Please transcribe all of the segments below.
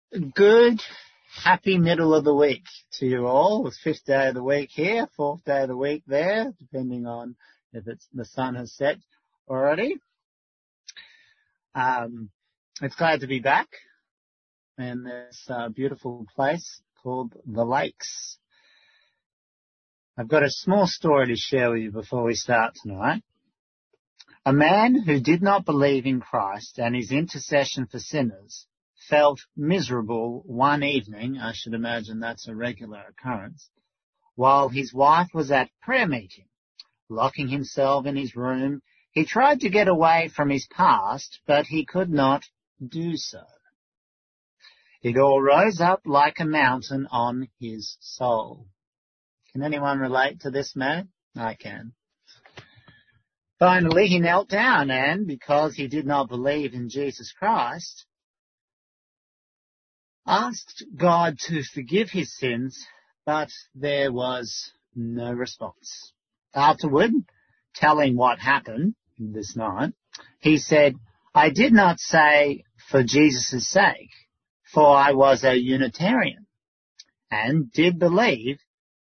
Good, happy middle of the week to you all. It's 5th day of the week here, 4th day of the week there, depending on if the sun has set already. It's glad to be back in this beautiful place called the Lakes. I've got a small story to share with you before we start tonight. A man who did not believe in Christ and his intercession for sinners felt miserable one evening, I should imagine that's a regular occurrence, while his wife was at prayer meeting. Locking himself in his room, he tried to get away from his past, but he could not do so. It all rose up like a mountain on his soul. Can anyone relate to this man? I can. Finally, he knelt down and, because he did not believe in Jesus Christ, asked God to forgive his sins, but there was no response. Afterward, telling what happened this night, he said, "I did not say for Jesus' sake, for I was a Unitarian and did believe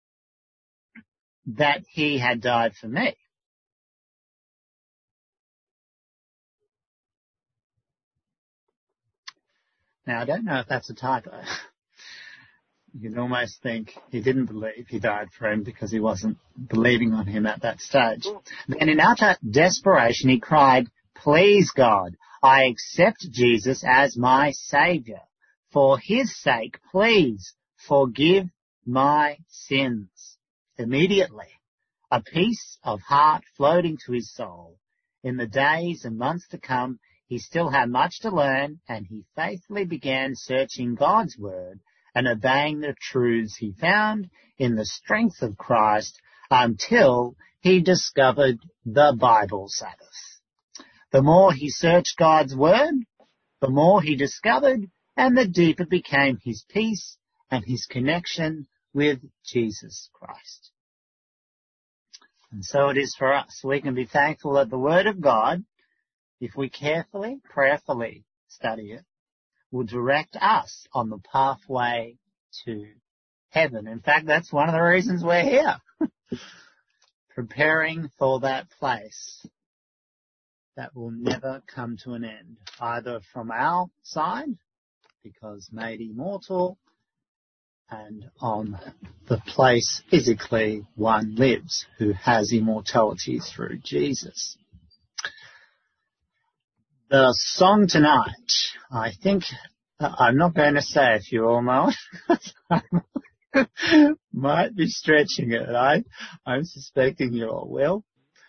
that he had died for me." Now, I don't know if that's a typo. You can almost think he didn't believe he died for him because he wasn't believing on him at that stage. Then in utter desperation, he cried, "Please, God, I accept Jesus as my Saviour. For his sake, please forgive my sins." Immediately, a peace of heart flowed into his soul. In the days and months to come, he still had much to learn, and he faithfully began searching God's Word and obeying the truths he found in the strength of Christ until he discovered the Bible Sabbath. The more he searched God's Word, the more he discovered, and the deeper became his peace and his connection with Jesus Christ. And so it is for us. We can be thankful that the Word of God, if we carefully, prayerfully study it, will direct us on the pathway to heaven. In fact, that's one of the reasons we're here, preparing for that place that will never come to an end, either from our side, because made immortal, and on the place physically one lives who has immortality through Jesus. The song tonight, I think, I'm not going to say if you all know it. Might be stretching it. I'm suspecting you all will.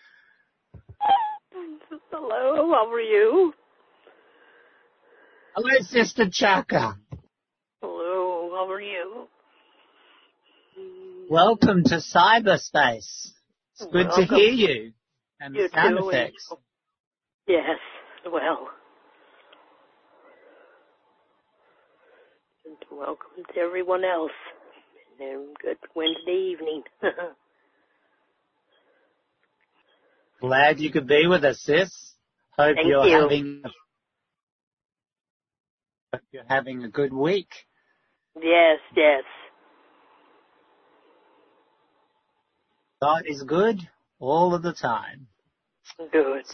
Hello, how are you? Hello, Sister Chaka. Hello, how are you? Welcome to cyberspace. It's good to hear you and the sound effects. Yes, well. And welcome to everyone else. And good Wednesday evening. Glad you could be with us, sis. Hope you're having a good week. Yes. God is good all of the time. Good.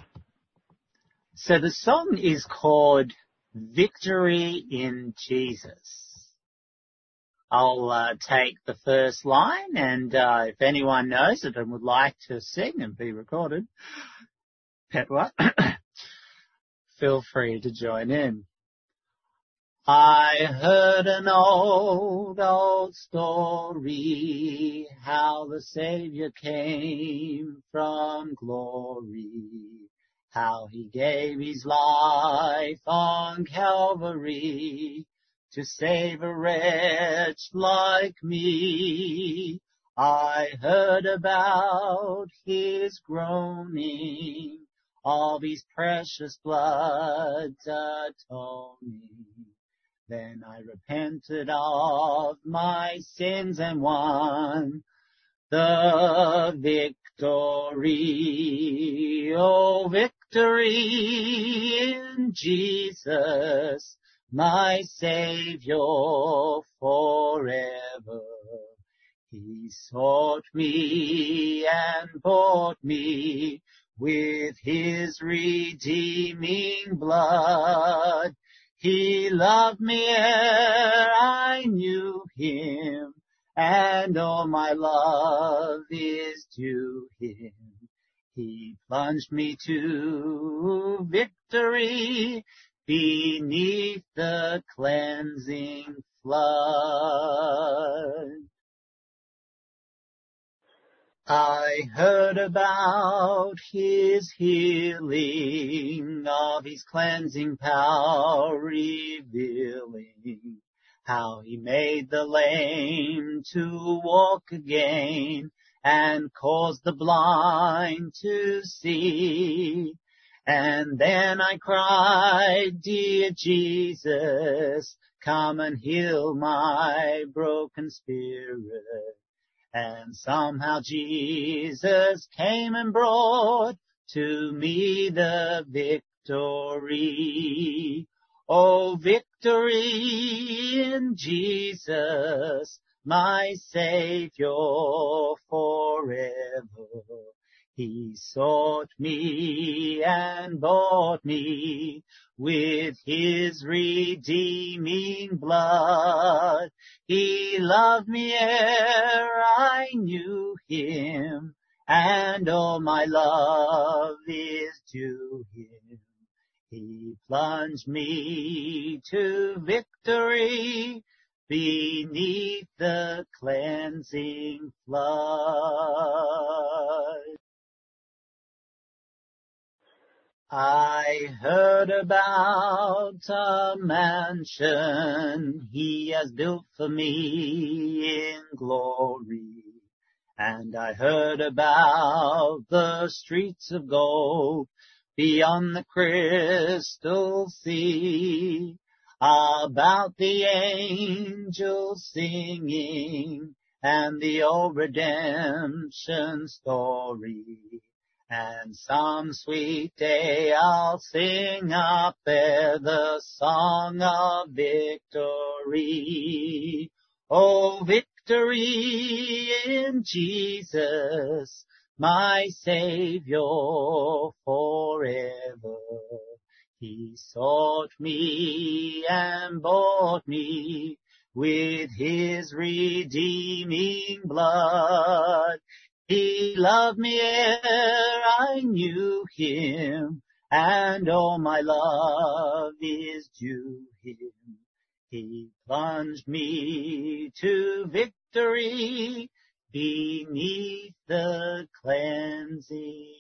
So the song is called Victory in Jesus. I'll take the first line, and if anyone knows it and would like to sing and be recorded, Petwa, feel free to join in. I heard an old story, how the Savior came from glory, how he gave his life on Calvary to save a wretch like me. I heard about his groaning, of his precious blood atoning. Then I repented of my sins and won the victory. Oh, victory in Jesus, my Savior forever. He sought me and bought me with his redeeming blood. He loved me ere I knew him, and all my love is due him. He plunged me to victory beneath the cleansing flood. I heard about his healing, of his cleansing power revealing, how he made the lame to walk again, and caused the blind to see. And then I cried, dear Jesus, come and heal my broken spirit. And somehow Jesus came and brought to me the victory. Oh, victory in Jesus, my Savior forever. He sought me and bought me with his redeeming blood. He loved me ere I knew him, and all my love is to him. He plunged me to victory beneath the cleansing flood. I heard about a mansion he has built for me in glory. And I heard about the streets of gold beyond the crystal sea, about the angels singing and the old redemption story. And some sweet day I'll sing up there the song of victory. Oh, victory in Jesus, my Savior forever. He sought me and bought me with his redeeming blood. He loved me ere I knew him, and all my love is due him. He plunged me to victory beneath the cleansing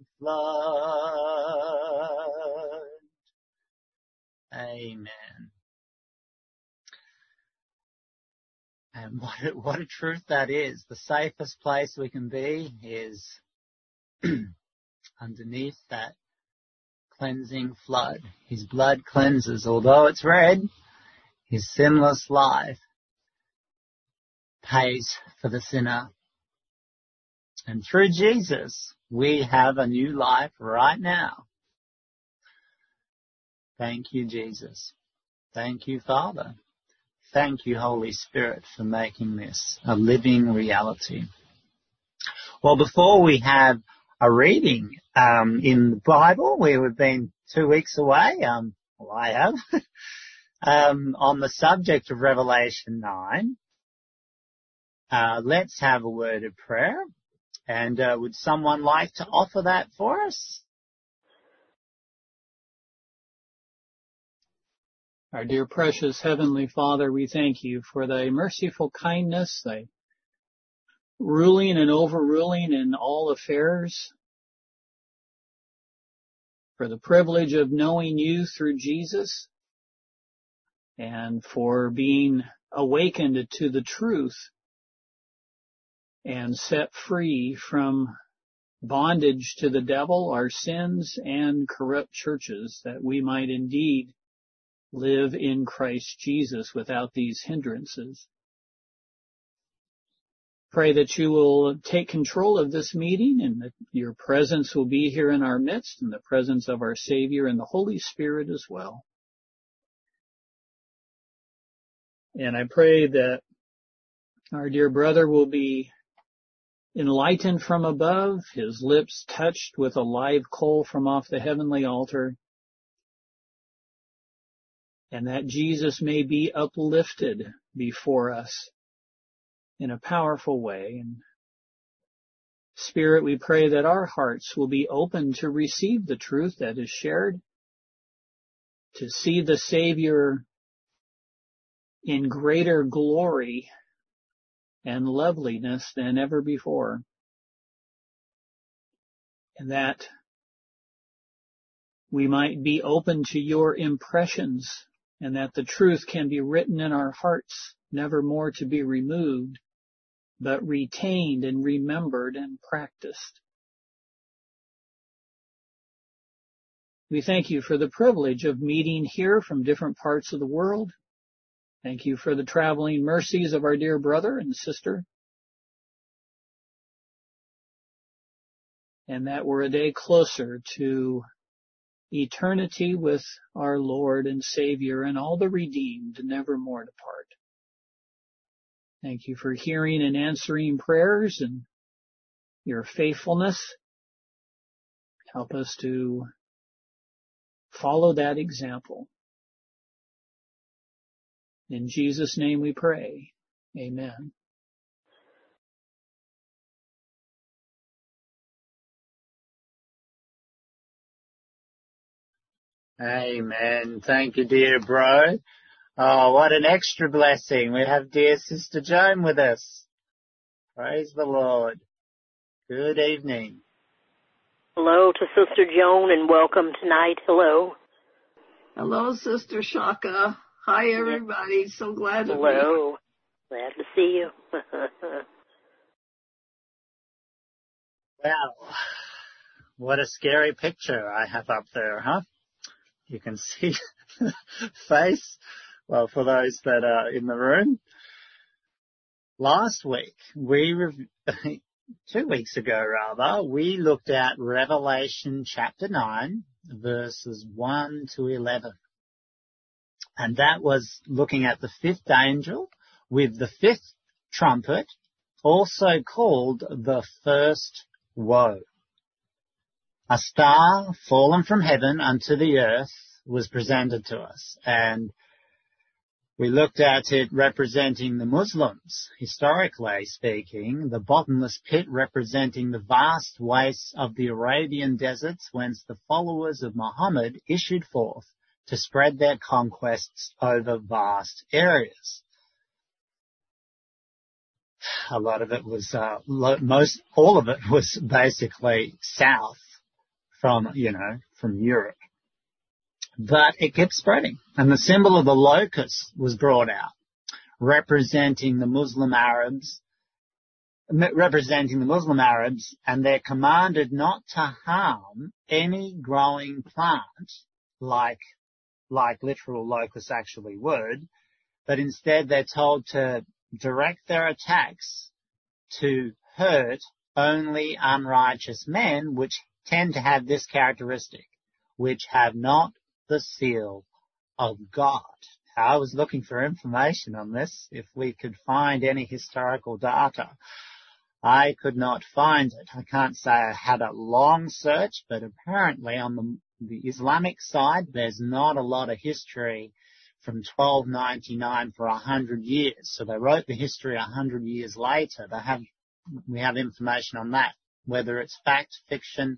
flood. Amen. And what a truth that is. The safest place we can be is underneath that cleansing flood. His blood cleanses. Although it's red, his sinless life pays for the sinner. And through Jesus, we have a new life right now. Thank you, Jesus. Thank you, Father. Thank you, Holy Spirit, for making this a living reality. Well, before we have a reading in the Bible, we've been 2 weeks away, well, I have, on the subject of Revelation 9. Let's have a word of prayer. And would someone like to offer that for us? Our dear precious Heavenly Father, we thank you for thy merciful kindness, thy ruling and overruling in all affairs, for the privilege of knowing you through Jesus, and for being awakened to the truth and set free from bondage to the devil, our sins, and corrupt churches, that we might indeed live in Christ Jesus without these hindrances. Pray that you will take control of this meeting and that your presence will be here in our midst, and the presence of our Savior and the Holy Spirit as well. And I pray that our dear brother will be enlightened from above, his lips touched with a live coal from off the heavenly altar, and that Jesus may be uplifted before us in a powerful way. And Spirit, we pray that our hearts will be open to receive the truth that is shared, to see the Savior in greater glory and loveliness than ever before, and that we might be open to your impressions, and that the truth can be written in our hearts, never more to be removed, but retained and remembered and practiced. We thank you for the privilege of meeting here from different parts of the world. Thank you for the traveling mercies of our dear brother and sister, and that we're a day closer to eternity with our Lord and Savior and all the redeemed, never more depart. Thank you for hearing and answering prayers and your faithfulness. Help us to follow that example. In Jesus' name we pray. Amen. Amen. Thank you, dear bro. Oh, what an extra blessing. We have dear Sister Joan with us. Praise the Lord. Good evening. Hello to Sister Joan and welcome tonight. Hello. Hello, Sister Shaka. Hi, everybody. So glad to be here. Hello. Glad to see you. Wow. What a scary picture I have up there, huh? You can see the face. Well, for those that are in the room. Last week, 2 weeks ago rather, we looked at Revelation chapter 9, verses 1 to 11. And that was looking at the fifth angel with the fifth trumpet, also called the first woe. A star fallen from heaven unto the earth was presented to us, and we looked at it representing the Muslims, historically speaking, the bottomless pit representing the vast wastes of the Arabian deserts whence the followers of Muhammad issued forth to spread their conquests over vast areas. A lot of it was, all of it was basically south from Europe. But it kept spreading. And the symbol of the locust was brought out, representing the Muslim Arabs, and they're commanded not to harm any growing plant like literal locusts actually would, but instead they're told to direct their attacks to hurt only unrighteous men, which tend to have this characteristic, which have not the seal of God. I was looking for information on this, if we could find any historical data. I could not find it. I can't say I had a long search, but apparently on the Islamic side, there's not a lot of history from 1299 for 100 years. So they wrote the history 100 years later. We have information on that, whether it's fact, fiction.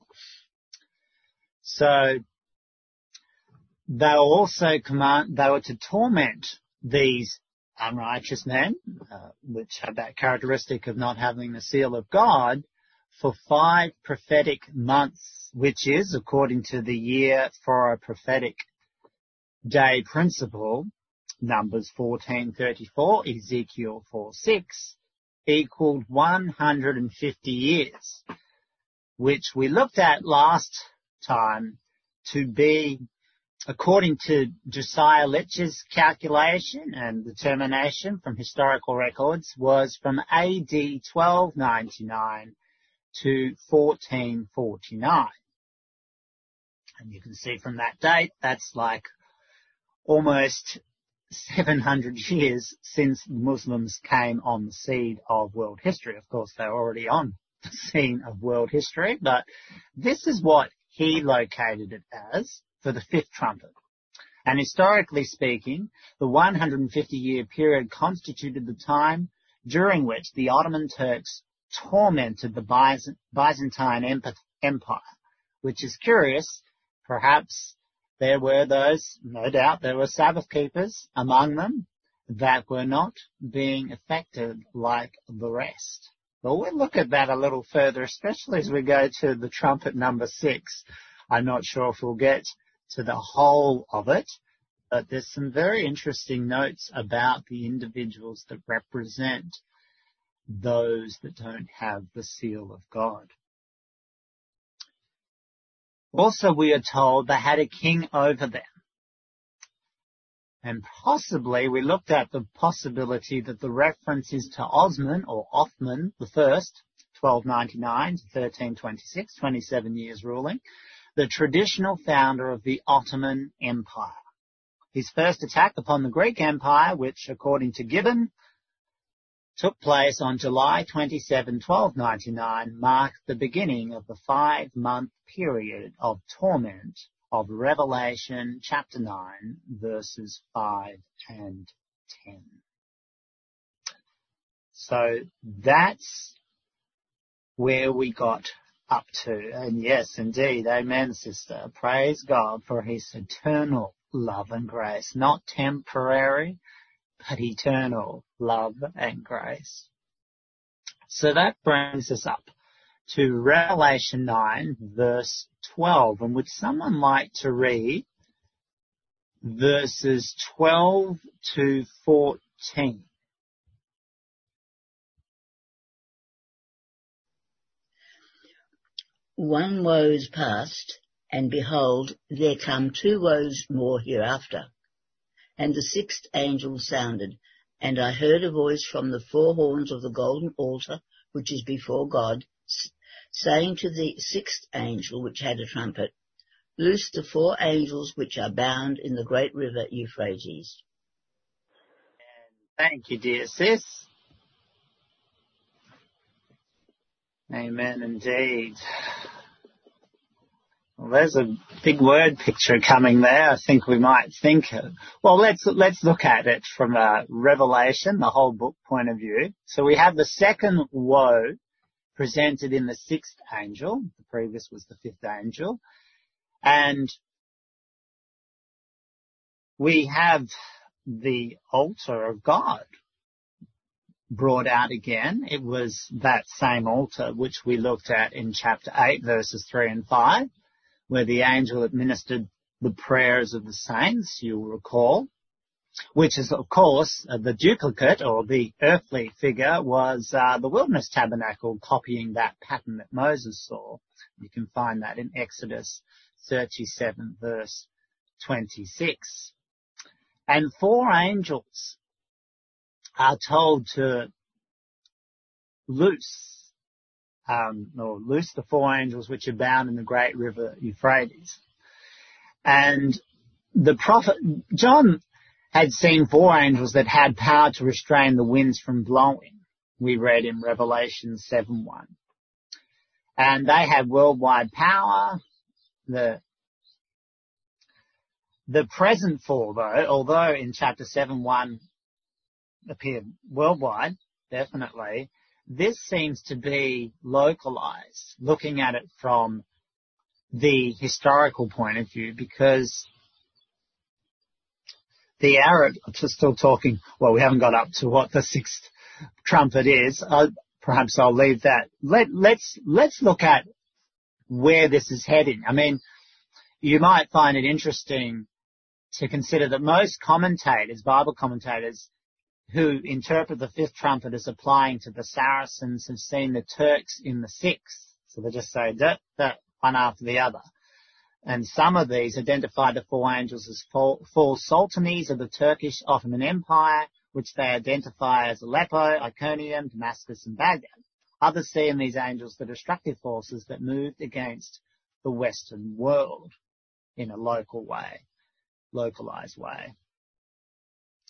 So they were to torment these unrighteous men, which have that characteristic of not having the seal of God, for 5 prophetic months, which is, according to the year for a prophetic day principle, Numbers 14:34, Ezekiel 4:6, equaled 150 years, which we looked at last time to be, according to Josiah Litch's calculation and determination from historical records, was from AD 1299 to 1449. And you can see from that date, that's like almost 700 years since Muslims came on the scene of world history. Of course, they were already on the scene of world history, but this is what he located it as for the fifth trumpet. And historically speaking, the 150-year period constituted the time during which the Ottoman Turks tormented the Byzantine Empire, which is curious. Perhaps there were those, no doubt, there were Sabbath keepers among them that were not being affected like the rest. But we'll look at that a little further, especially as we go to the trumpet number 6. I'm not sure if we'll get to the whole of it, but there's some very interesting notes about the individuals that represent those that don't have the seal of God. Also, we are told they had a king over them. And possibly, we looked at the possibility that the reference is to Osman or Othman I, 1299 to 1326, 27 years ruling, the traditional founder of the Ottoman Empire. His first attack upon the Greek Empire, which, according to Gibbon, took place on July 27, 1299, marked the beginning of the 5-month period of torment of Revelation chapter 9, verses 5 and 10. So that's where we got up to. And yes, indeed, amen, sister. Praise God for his eternal love and grace, not temporary, but eternal love and grace. So that brings us up to Revelation 9, verse 12. And would someone like to read verses 12 to 14? One woe is past, and behold, there come 2 woes more hereafter. And the 6th angel sounded, and I heard a voice from the 4 horns of the golden altar, which is before God, saying to the 6th angel, which had a trumpet, Loose the 4 angels which are bound in the great river Euphrates. Thank you, dear sis. Amen indeed. Well, there's a big word picture coming there. I think we might think, well, let's look at it from a Revelation, the whole book point of view. So we have the second woe presented in the 6th angel. The previous was the 5th angel. And we have the altar of God brought out again. It was that same altar which we looked at in chapter 8, verses 3 and 5. Where the angel administered the prayers of the saints, you'll recall, which is, of course, the duplicate or the earthly figure was the wilderness tabernacle, copying that pattern that Moses saw. You can find that in Exodus 37, verse 26. And 4 angels are told to loose the 4 angels which are bound in the great river Euphrates. And the prophet John had seen 4 angels that had power to restrain the winds from blowing. We read in Revelation 7:1. And they had worldwide power. The present 4, though, although in chapter 7:1 appeared worldwide, definitely, this seems to be localized, looking at it from the historical point of view, because the Arab, just still talking, well, we haven't got up to what the 6th trumpet is. Perhaps I'll leave that. Let's look at where this is heading. I mean, you might find it interesting to consider that most commentators, Bible commentators, who interpret the 5th trumpet as applying to the Saracens, have seen the Turks in the 6th. So they just say that one after the other. And some of these identify the 4 angels as 4 sultanates of the Turkish Ottoman Empire, which they identify as Aleppo, Iconium, Damascus, and Baghdad. Others see in these angels the destructive forces that moved against the Western world in a localized way.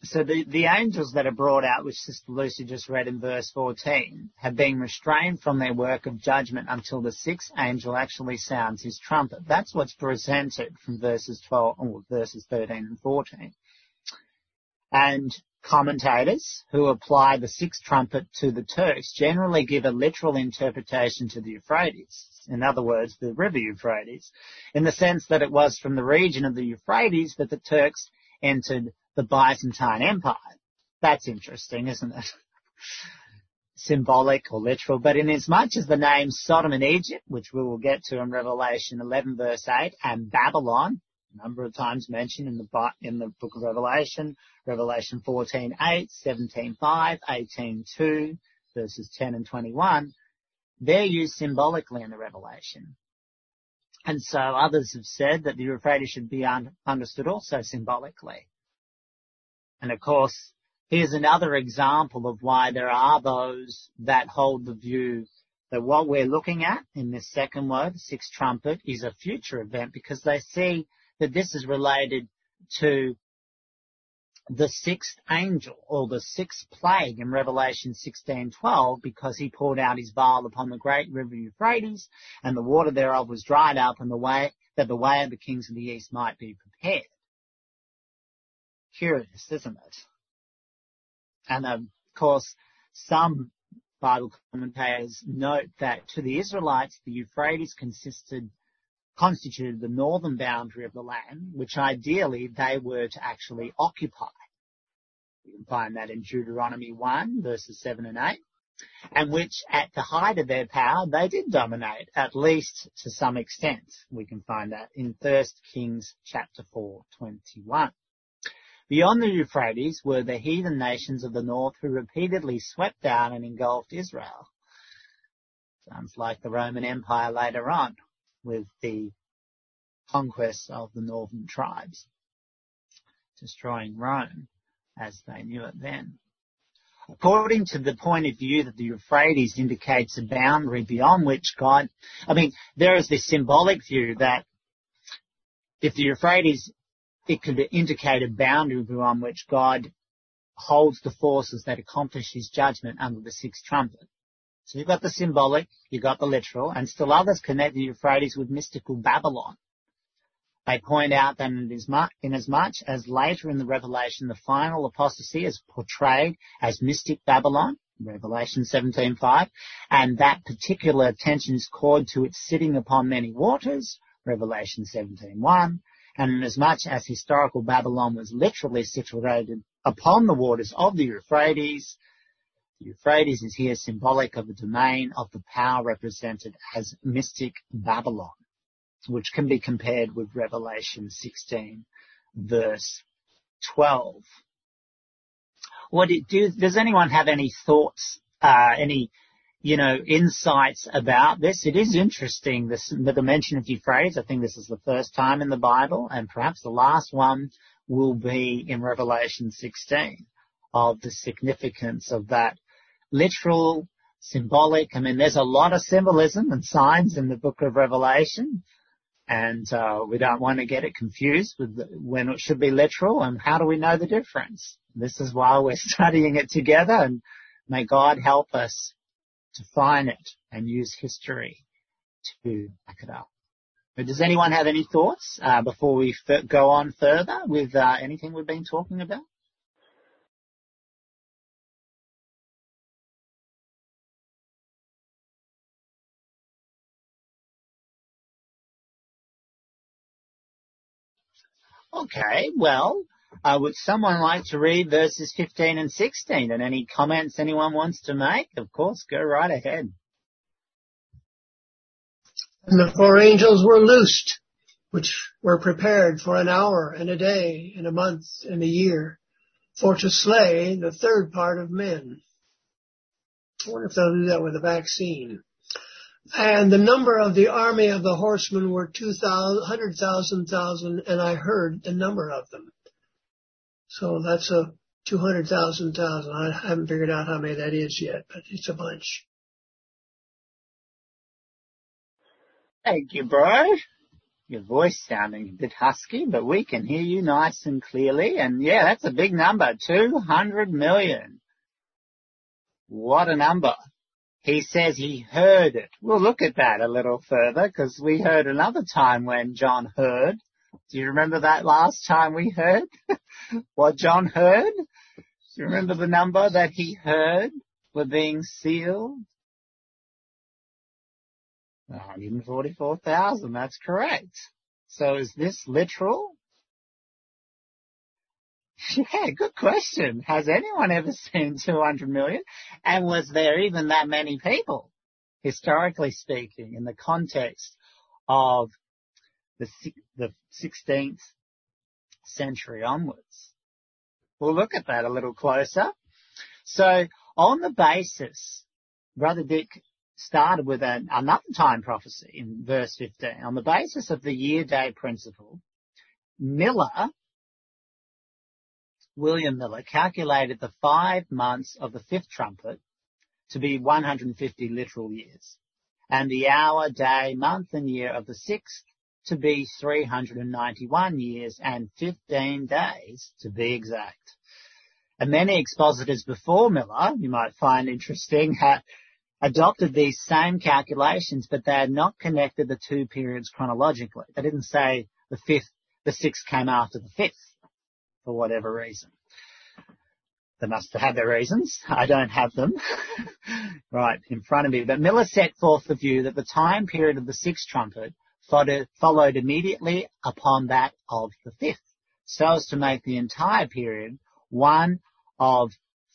So the angels that are brought out, which Sister Lucy just read in verse 14, have been restrained from their work of judgment until the sixth angel actually sounds his trumpet. That's what's presented from verses 13 and 14. And commentators who apply the sixth trumpet to the Turks generally give a literal interpretation to the Euphrates. In other words, the river Euphrates, in the sense that it was from the region of the Euphrates that the Turks entered the Byzantine Empire. That's interesting, isn't it? Symbolic or literal, but inasmuch as the names Sodom and Egypt, which we will get to in Revelation 11 verse 8, and Babylon, a number of times mentioned in the book of Revelation, Revelation 14:8, 17:5, 18:2, verses 10 and 21, they're used symbolically in the Revelation. And so others have said that the Euphrates should be understood also symbolically. And of course, here's another example of why there are those that hold the view that what we're looking at in this second word, the sixth trumpet, is a future event, because they see that this is related to the sixth angel or the sixth plague in Revelation 16:12, because he poured out his vial upon the great river Euphrates, and the water thereof was dried up, and the way of the kings of the east might be prepared. Curious, isn't it? And of course, some Bible commentators note that to the Israelites, the Euphrates constituted the northern boundary of the land, which ideally they were to actually occupy. You can find that in Deuteronomy 1, verses 7 and 8, and which at the height of their power, they did dominate, at least to some extent. We can find that in 1 Kings chapter 4:21. Beyond the Euphrates were the heathen nations of the north who repeatedly swept down and engulfed Israel. Sounds like the Roman Empire later on, with the conquest of the northern tribes, destroying Rome as they knew it then. According to the point of view that the Euphrates indicates a boundary beyond which God, there is this symbolic view that if the Euphrates, it could indicate a boundary beyond which God holds the forces that accomplish his judgment under the sixth trumpet. So you've got the symbolic, you've got the literal, and still others connect the Euphrates with mystical Babylon. They point out that inasmuch as later in the Revelation the final apostasy is portrayed as mystic Babylon, Revelation 17:5, and that particular attention is called to its sitting upon many waters, Revelation 17:1, and inasmuch as historical Babylon was literally situated upon the waters of the Euphrates is here symbolic of the domain of the power represented as mystic Babylon, which can be compared with Revelation 16, verse 12. Does anyone have any thoughts, insights about this? It is interesting, the mention of Euphrates. I think this is the first time in the Bible, and perhaps the last one will be in Revelation 16, of the significance of that literal, symbolic. There's a lot of symbolism and signs in the book of Revelation, and we don't want to get it confused with when it should be literal, and how do we know the difference? This is why we're studying it together, and may God help us to find it and use history to back it up. But does anyone have any thoughts before we go on further with anything we've been talking about? Okay, well, would someone like to read verses 15 and 16? And any comments anyone wants to make? Of course, go right ahead. And the four angels were loosed, which were prepared for an hour and a day and a month and a year, for to slay the third part of men. I wonder if they'll do that with a vaccine. And the number of the army of the horsemen were 100,000, and I heard the number of them. So that's 200,000. I haven't figured out how many that is yet, but it's a bunch. Thank you, bro. Your voice sounding a bit husky, but we can hear you nice and clearly. And yeah, that's a big number, 200 million. What a number. He says he heard it. We'll look at that a little further because we heard another time when John heard. Do you remember that last time we heard what John heard? Do you remember the number that he heard were being sealed? 144,000, that's correct. So is this literal? Yeah, good question. Has anyone ever seen 200 million? And was there even that many people, historically speaking, in the context of the 16th century onwards? We'll look at that a little closer. So on the basis, Brother Dick started with another time prophecy in verse 15. On the basis of the year-day principle, William Miller calculated the 5 months of the fifth trumpet to be 150 literal years, and the hour, day, month and year of the sixth to be 391 years and 15 days to be exact. And many expositors before Miller, you might find interesting, had adopted these same calculations, but they had not connected the two periods chronologically. They didn't say the sixth came after the fifth for whatever reason. They must have had their reasons. I don't have them right in front of me. But Miller set forth the view that the time period of the sixth trumpet followed immediately upon that of the fifth, so as to make the entire period one of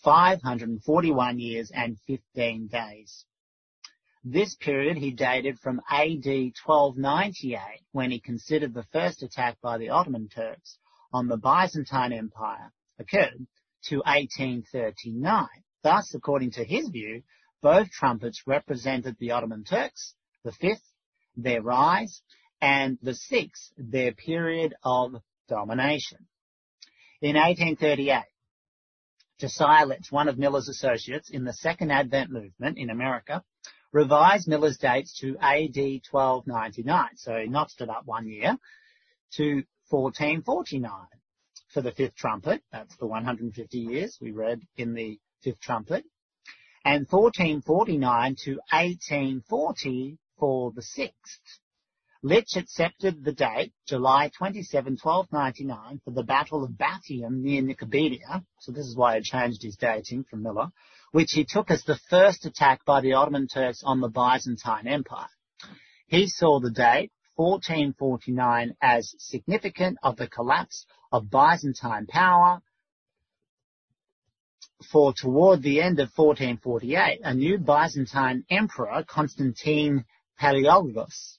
541 years and 15 days. This period he dated from AD 1298, when he considered the first attack by the Ottoman Turks on the Byzantine Empire occurred, to 1839. Thus, according to his view, both trumpets represented the Ottoman Turks, the fifth, their rise, and the sixth, their period of domination. In 1838, Josiah Litch, one of Miller's associates in the Second Advent movement in America, revised Miller's dates to AD 1299, so he notched it up 1 year, to 1449 for the fifth trumpet. That's the 150 years we read in the fifth trumpet, and 1449 to 1840 for the sixth. Litch accepted the date, July 27, 1299, for the Battle of Batium near Nicomedia, so this is why he changed his dating from Miller, which he took as the first attack by the Ottoman Turks on the Byzantine Empire. He saw the date, 1449, as significant of the collapse of Byzantine power, for toward the end of 1448, a new Byzantine emperor, Constantine Palaiologos,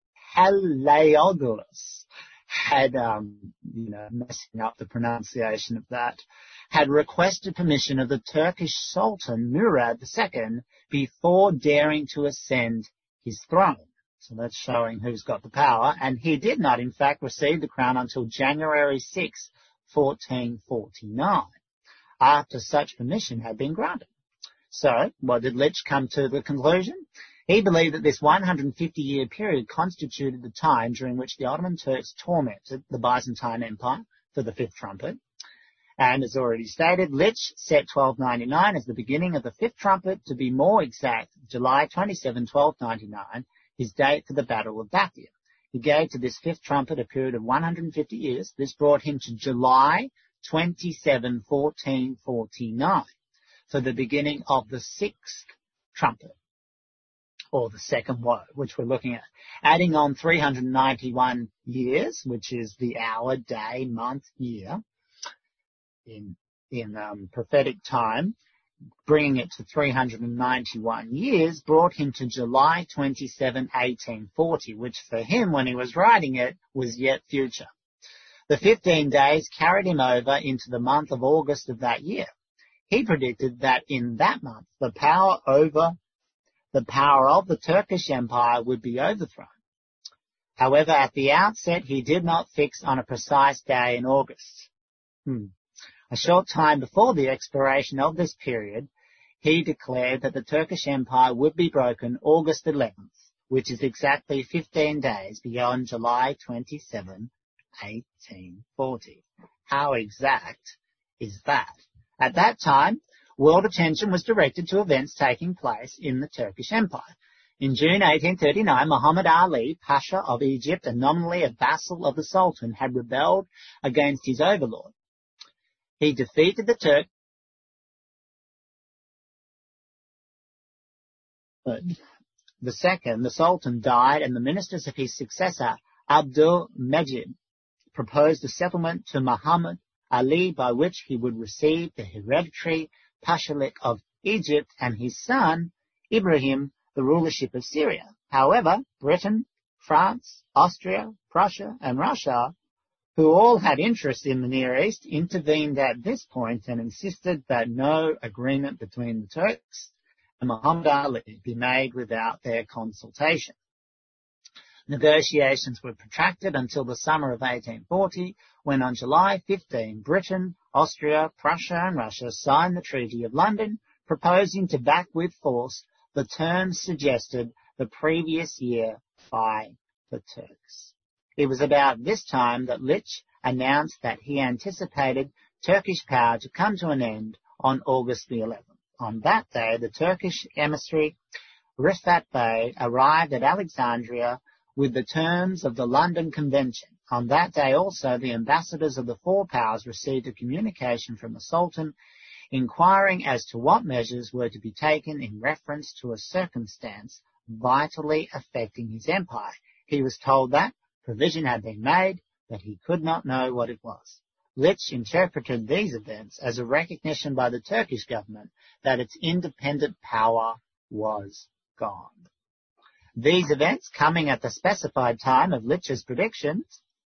had, messing up the pronunciation of that, had requested permission of the Turkish Sultan Murad II before daring to ascend his throne. So that's showing who's got the power. And he did not, in fact, receive the crown until January 6, 1449, after such permission had been granted. So, what did Litch come to the conclusion? He believed that this 150-year period constituted the time during which the Ottoman Turks tormented the Byzantine Empire for the fifth trumpet. And as already stated, Litch set 1299 as the beginning of the fifth trumpet, to be more exact, July 27, 1299, his date for the Battle of Batium. He gave to this fifth trumpet a period of 150 years. This brought him to July 27, 1449, for the beginning of the sixth trumpet, or the second woe, which we're looking at. Adding on 391 years, which is the hour, day, month, year, in prophetic time, bringing it to 391 years, brought him to July 27, 1840, which for him, when he was writing it, was yet future. The 15 days carried him over into the month of August of that year. He predicted that in that month, the power of the Turkish Empire would be overthrown. However, at the outset, he did not fix on a precise day in August. A short time before the expiration of this period, he declared that the Turkish Empire would be broken August 11th, which is exactly 15 days beyond July 27, 1840. How exact is that? At that time, world attention was directed to events taking place in the Turkish Empire. In June 1839, Muhammad Ali, Pasha of Egypt and nominally a vassal of the Sultan, had rebelled against his overlord. He defeated the Turks. The Sultan died, and the ministers of his successor, Abdul Majid, proposed a settlement to Muhammad Ali by which he would receive the hereditary Pashalik of Egypt and his son, Ibrahim, the rulership of Syria. However, Britain, France, Austria, Prussia, and Russia, who all had interest in the Near East, intervened at this point and insisted that no agreement between the Turks and Muhammad Ali be made without their consultation. Negotiations were protracted until the summer of 1840, when on July 15, Britain, Austria, Prussia, and Russia signed the Treaty of London, proposing to back with force the terms suggested the previous year by the Turks. It was about this time that Lich announced that he anticipated Turkish power to come to an end on August the 11th. On that day, the Turkish emissary Rifat Bey arrived at Alexandria with the terms of the London Convention. On that day also, the ambassadors of the four powers received a communication from the Sultan inquiring as to what measures were to be taken in reference to a circumstance vitally affecting his empire. He was told that provision had been made, but he could not know what it was. Lich interpreted these events as a recognition by the Turkish government that its independent power was gone. These events, coming at the specified time of Lich's predictions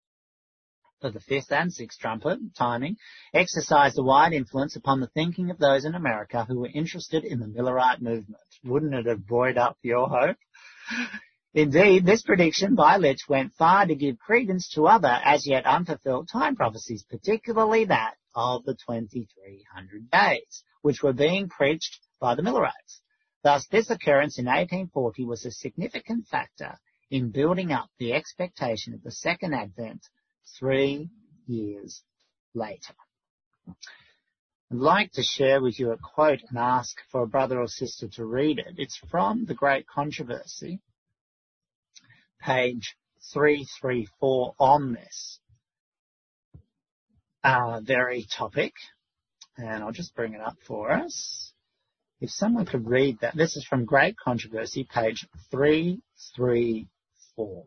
for the fifth and sixth trumpet timing, exercised a wide influence upon the thinking of those in America who were interested in the Millerite movement. Wouldn't it have buoyed up your hope? Indeed, this prediction by Lich went far to give credence to other as yet unfulfilled time prophecies, particularly that of the 2300 days, which were being preached by the Millerites. Thus, this occurrence in 1840 was a significant factor in building up the expectation of the Second Advent 3 years later. I'd like to share with you a quote and ask for a brother or sister to read it. It's from The Great Controversy, page 334, on this very topic. And I'll just bring it up for us. If someone could read that. This is from Great Controversy, page 334.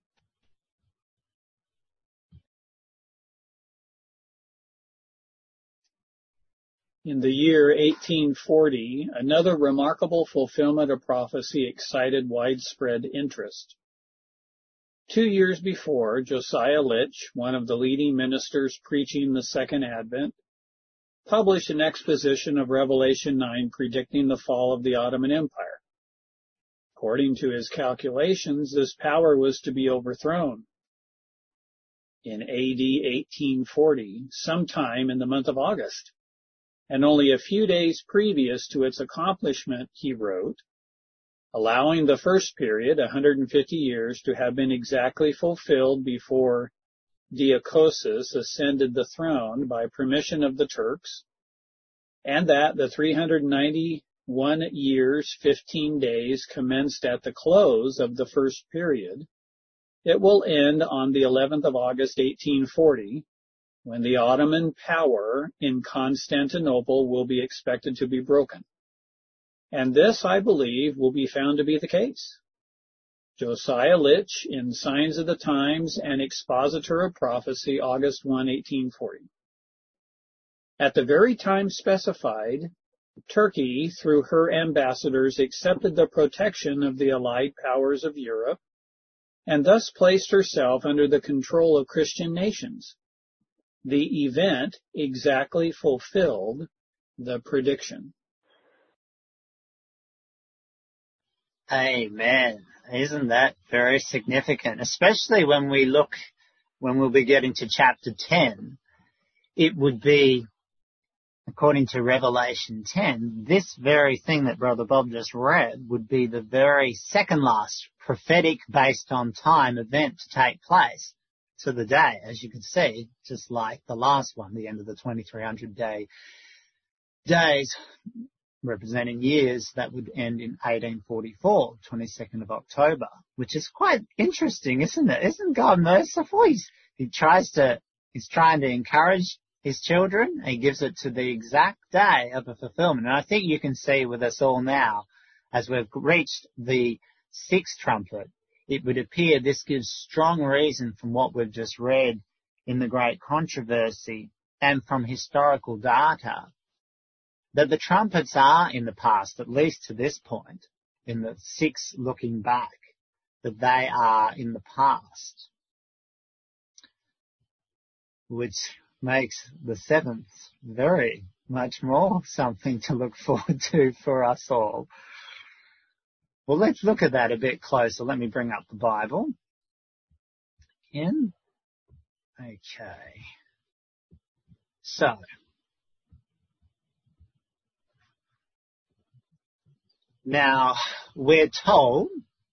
In the year 1840, another remarkable fulfillment of prophecy excited widespread interest. 2 years before, Josiah Lich, one of the leading ministers preaching the Second Advent, published an exposition of Revelation 9 predicting the fall of the Ottoman Empire. According to his calculations, this power was to be overthrown in AD 1840, sometime in the month of August. And only a few days previous to its accomplishment, he wrote, allowing the first period, 150 years, to have been exactly fulfilled before Deiocosus ascended the throne by permission of the Turks, and that the 391 years, 15 days commenced at the close of the first period, it will end on the 11th of August, 1840, when the Ottoman power in Constantinople will be expected to be broken. And this, I believe, will be found to be the case. Josiah Lich, in Signs of the Times and Expositor of Prophecy, August 1, 1840. At the very time specified, Turkey, through her ambassadors, accepted the protection of the Allied powers of Europe, and thus placed herself under the control of Christian nations. The event exactly fulfilled the prediction. Amen. Isn't that very significant? Especially when we'll be getting to chapter 10, it would be according to Revelation 10, this very thing that Brother Bob just read would be the very second last prophetic based on time event to take place to the day, as you can see, just like the last one, the end of the 2300 days, representing years that would end in 1844, 22nd of October, which is quite interesting, isn't it? Isn't God merciful? He's trying to encourage his children. He gives it to the exact day of the fulfillment. And I think you can see with us all now, as we've reached the sixth trumpet, it would appear this gives strong reason from what we've just read in the Great Controversy and from historical data that the trumpets are in the past, at least to this point, in the six looking back, that they are in the past, which makes the seventh very much more something to look forward to for us all. Well, let's look at that a bit closer. Let me bring up the Bible again. Okay. So, now we're told,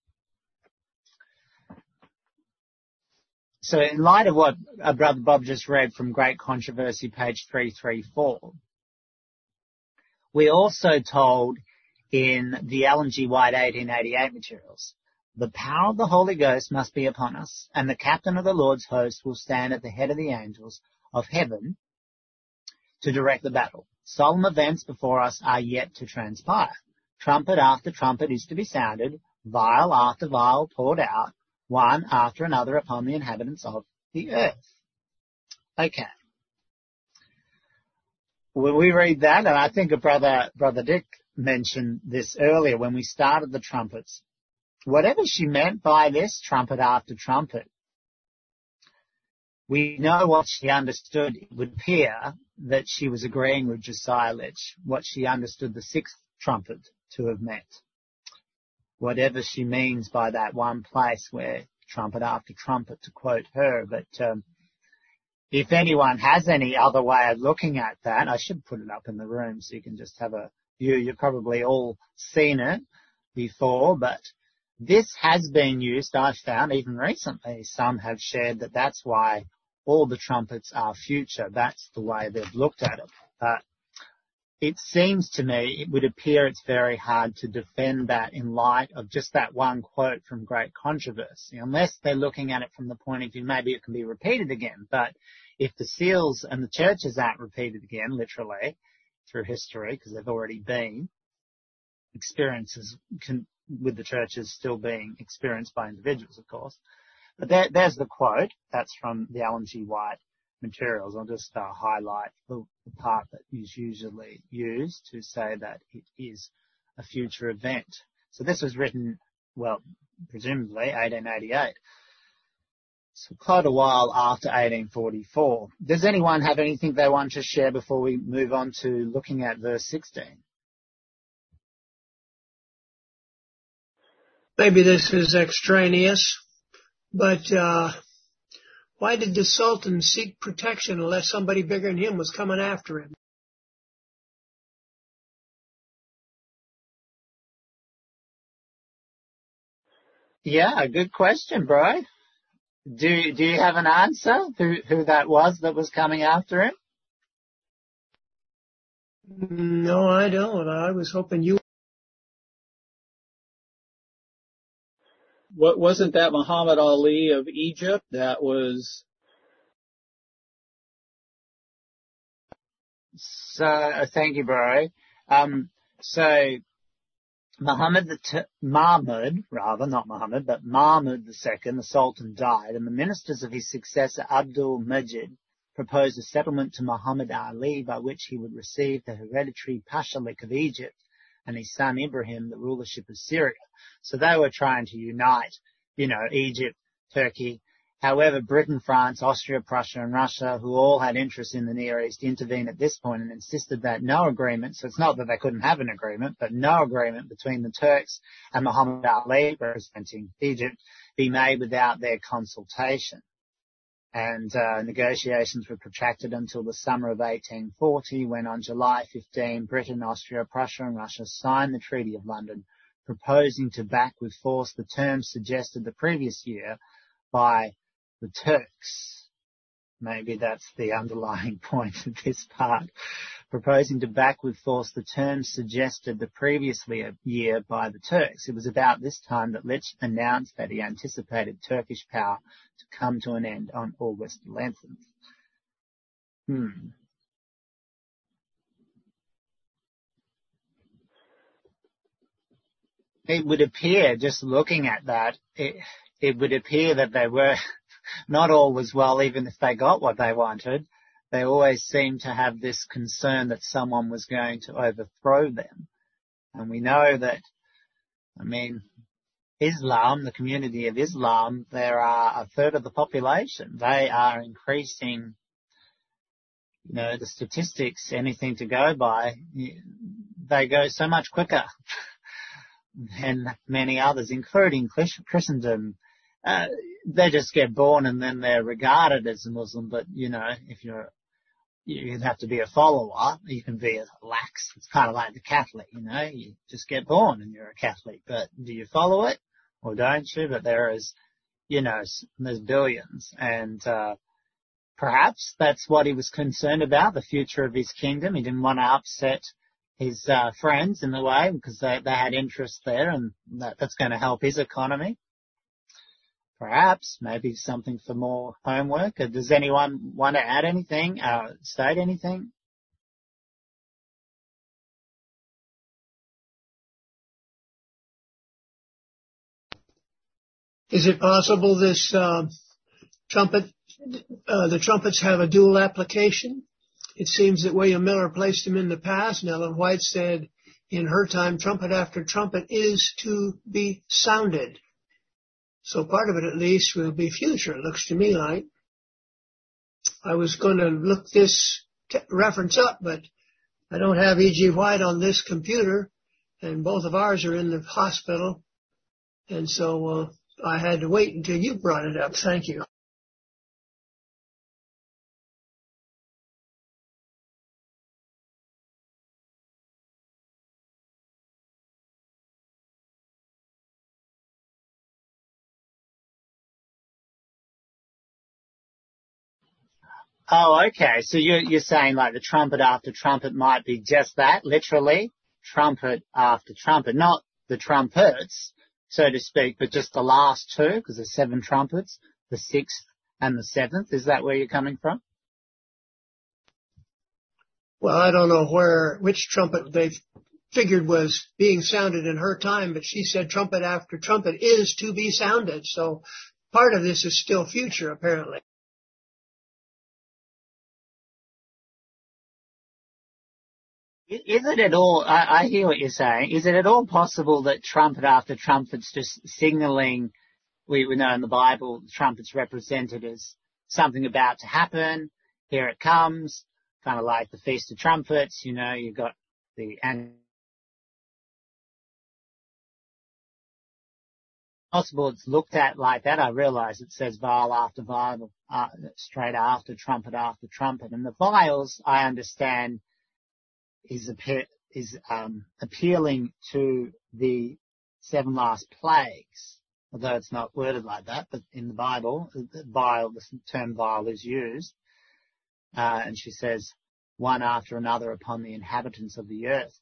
so in light of what Brother Bob just read from Great Controversy, page 334, we're also told in the Ellen G. White 1888 materials, the power of the Holy Ghost must be upon us, and the captain of the Lord's host will stand at the head of the angels of heaven to direct the battle. Solemn events before us are yet to transpire. Trumpet after trumpet is to be sounded, vial after vial poured out, one after another upon the inhabitants of the earth. Okay. When we read that, and I think Brother Dick mentioned this earlier when we started the trumpets, whatever she meant by this, trumpet after trumpet, we know what she understood. It would appear that she was agreeing with Josiah Litch, what she understood the sixth trumpet to have meant. Whatever she means by that one place where trumpet after trumpet, to quote her. But if anyone has any other way of looking at that, I should put it up in the room so you can just have a view. You've probably all seen it before, but this has been used, I've found, even recently. Some have shared that that's why all the trumpets are future. That's the way they've looked at it. But it seems to me, it would appear it's very hard to defend that in light of just that one quote from Great Controversy, unless they're looking at it from the point of view, maybe it can be repeated again. But if the seals and the churches aren't repeated again, literally, through history, because they've already been, experiences with the churches still being experienced by individuals, of course. But there's the quote. That's from the Ellen G. White materials. I'll just highlight the part that is usually used to say that it is a future event. So this was written, well, presumably 1888. So quite a while after 1844. Does anyone have anything they want to share before we move on to looking at verse 16? Maybe this is extraneous, but why did the Sultan seek protection unless somebody bigger than him was coming after him? Yeah, good question, bro. Do you have an answer who that was coming after him? No, I don't. I was hoping you. What wasn't that Muhammad Ali of Egypt? That was. So thank you, bro. So Mahmud II, the Sultan, died, and the ministers of his successor Abdul Majid proposed a settlement to Muhammad Ali by which he would receive the hereditary Pashalik of Egypt and his son Ibrahim the rulership of Syria. So they were trying to unite, Egypt, Turkey. However, Britain, France, Austria, Prussia and Russia, who all had interests in the Near East, intervened at this point and insisted that no agreement, so it's not that they couldn't have an agreement, but no agreement between the Turks and Muhammad Ali, representing Egypt, be made without their consultation. And negotiations were protracted until the summer of 1840, when on July 15, Britain, Austria, Prussia and Russia signed the Treaty of London, proposing to back with force the terms suggested the previous year by the Turks. Maybe that's the underlying point of this part. Proposing to back with force the terms suggested the previous year by the Turks. It was about this time that Lech announced that he anticipated Turkish power to come to an end on August 11th. It would appear, just looking at that, it would appear that they were, not all was well, even if they got what they wanted. They always seemed to have this concern that someone was going to overthrow them. And we know that, Islam, the community of Islam, there are a third of the population. They are increasing, the statistics, anything to go by, they go so much quicker than many others, including Christendom. They just get born and then they're regarded as a Muslim, but, if you have to be a follower. You can be a lax. It's kind of like the Catholic, you just get born and you're a Catholic, but do you follow it or don't you? But there is, there's billions, and perhaps that's what he was concerned about, the future of his kingdom. He didn't want to upset his friends in the way, because they had interest there, and that's going to help his economy. Perhaps, maybe something for more homework. Does anyone want to add anything, state anything? Is it possible this trumpet, the trumpets have a dual application? It seems that William Miller placed them in the past, and Ellen White said in her time, trumpet after trumpet is to be sounded. So part of it, at least, will be future, it looks to me like. I was going to look this reference up, but I don't have E.G. White on this computer, and both of ours are in the hospital. And so I had to wait until you brought it up. Thank you. Oh, okay. So you're saying like the trumpet after trumpet might be just that, literally, trumpet after trumpet, not the trumpets, so to speak, but just the last two, because there's 7 trumpets, the 6th and the 7th. Is that where you're coming from? Well, I don't know which trumpet they figured was being sounded in her time, but she said trumpet after trumpet is to be sounded. So part of this is still future, apparently. Is it at all, I hear what you're saying, is it at all possible that trumpet after trumpet's just signaling, we know in the Bible, the trumpet's represented as something about to happen, here it comes, kind of like the Feast of Trumpets, you've got the, and possible it's looked at like that. I realize it says vial after vial, straight after trumpet, and the vials, I understand, is appealing to the 7 last plagues, although it's not worded like that, but in the Bible, the term vial is used, and she says, one after another upon the inhabitants of the earth.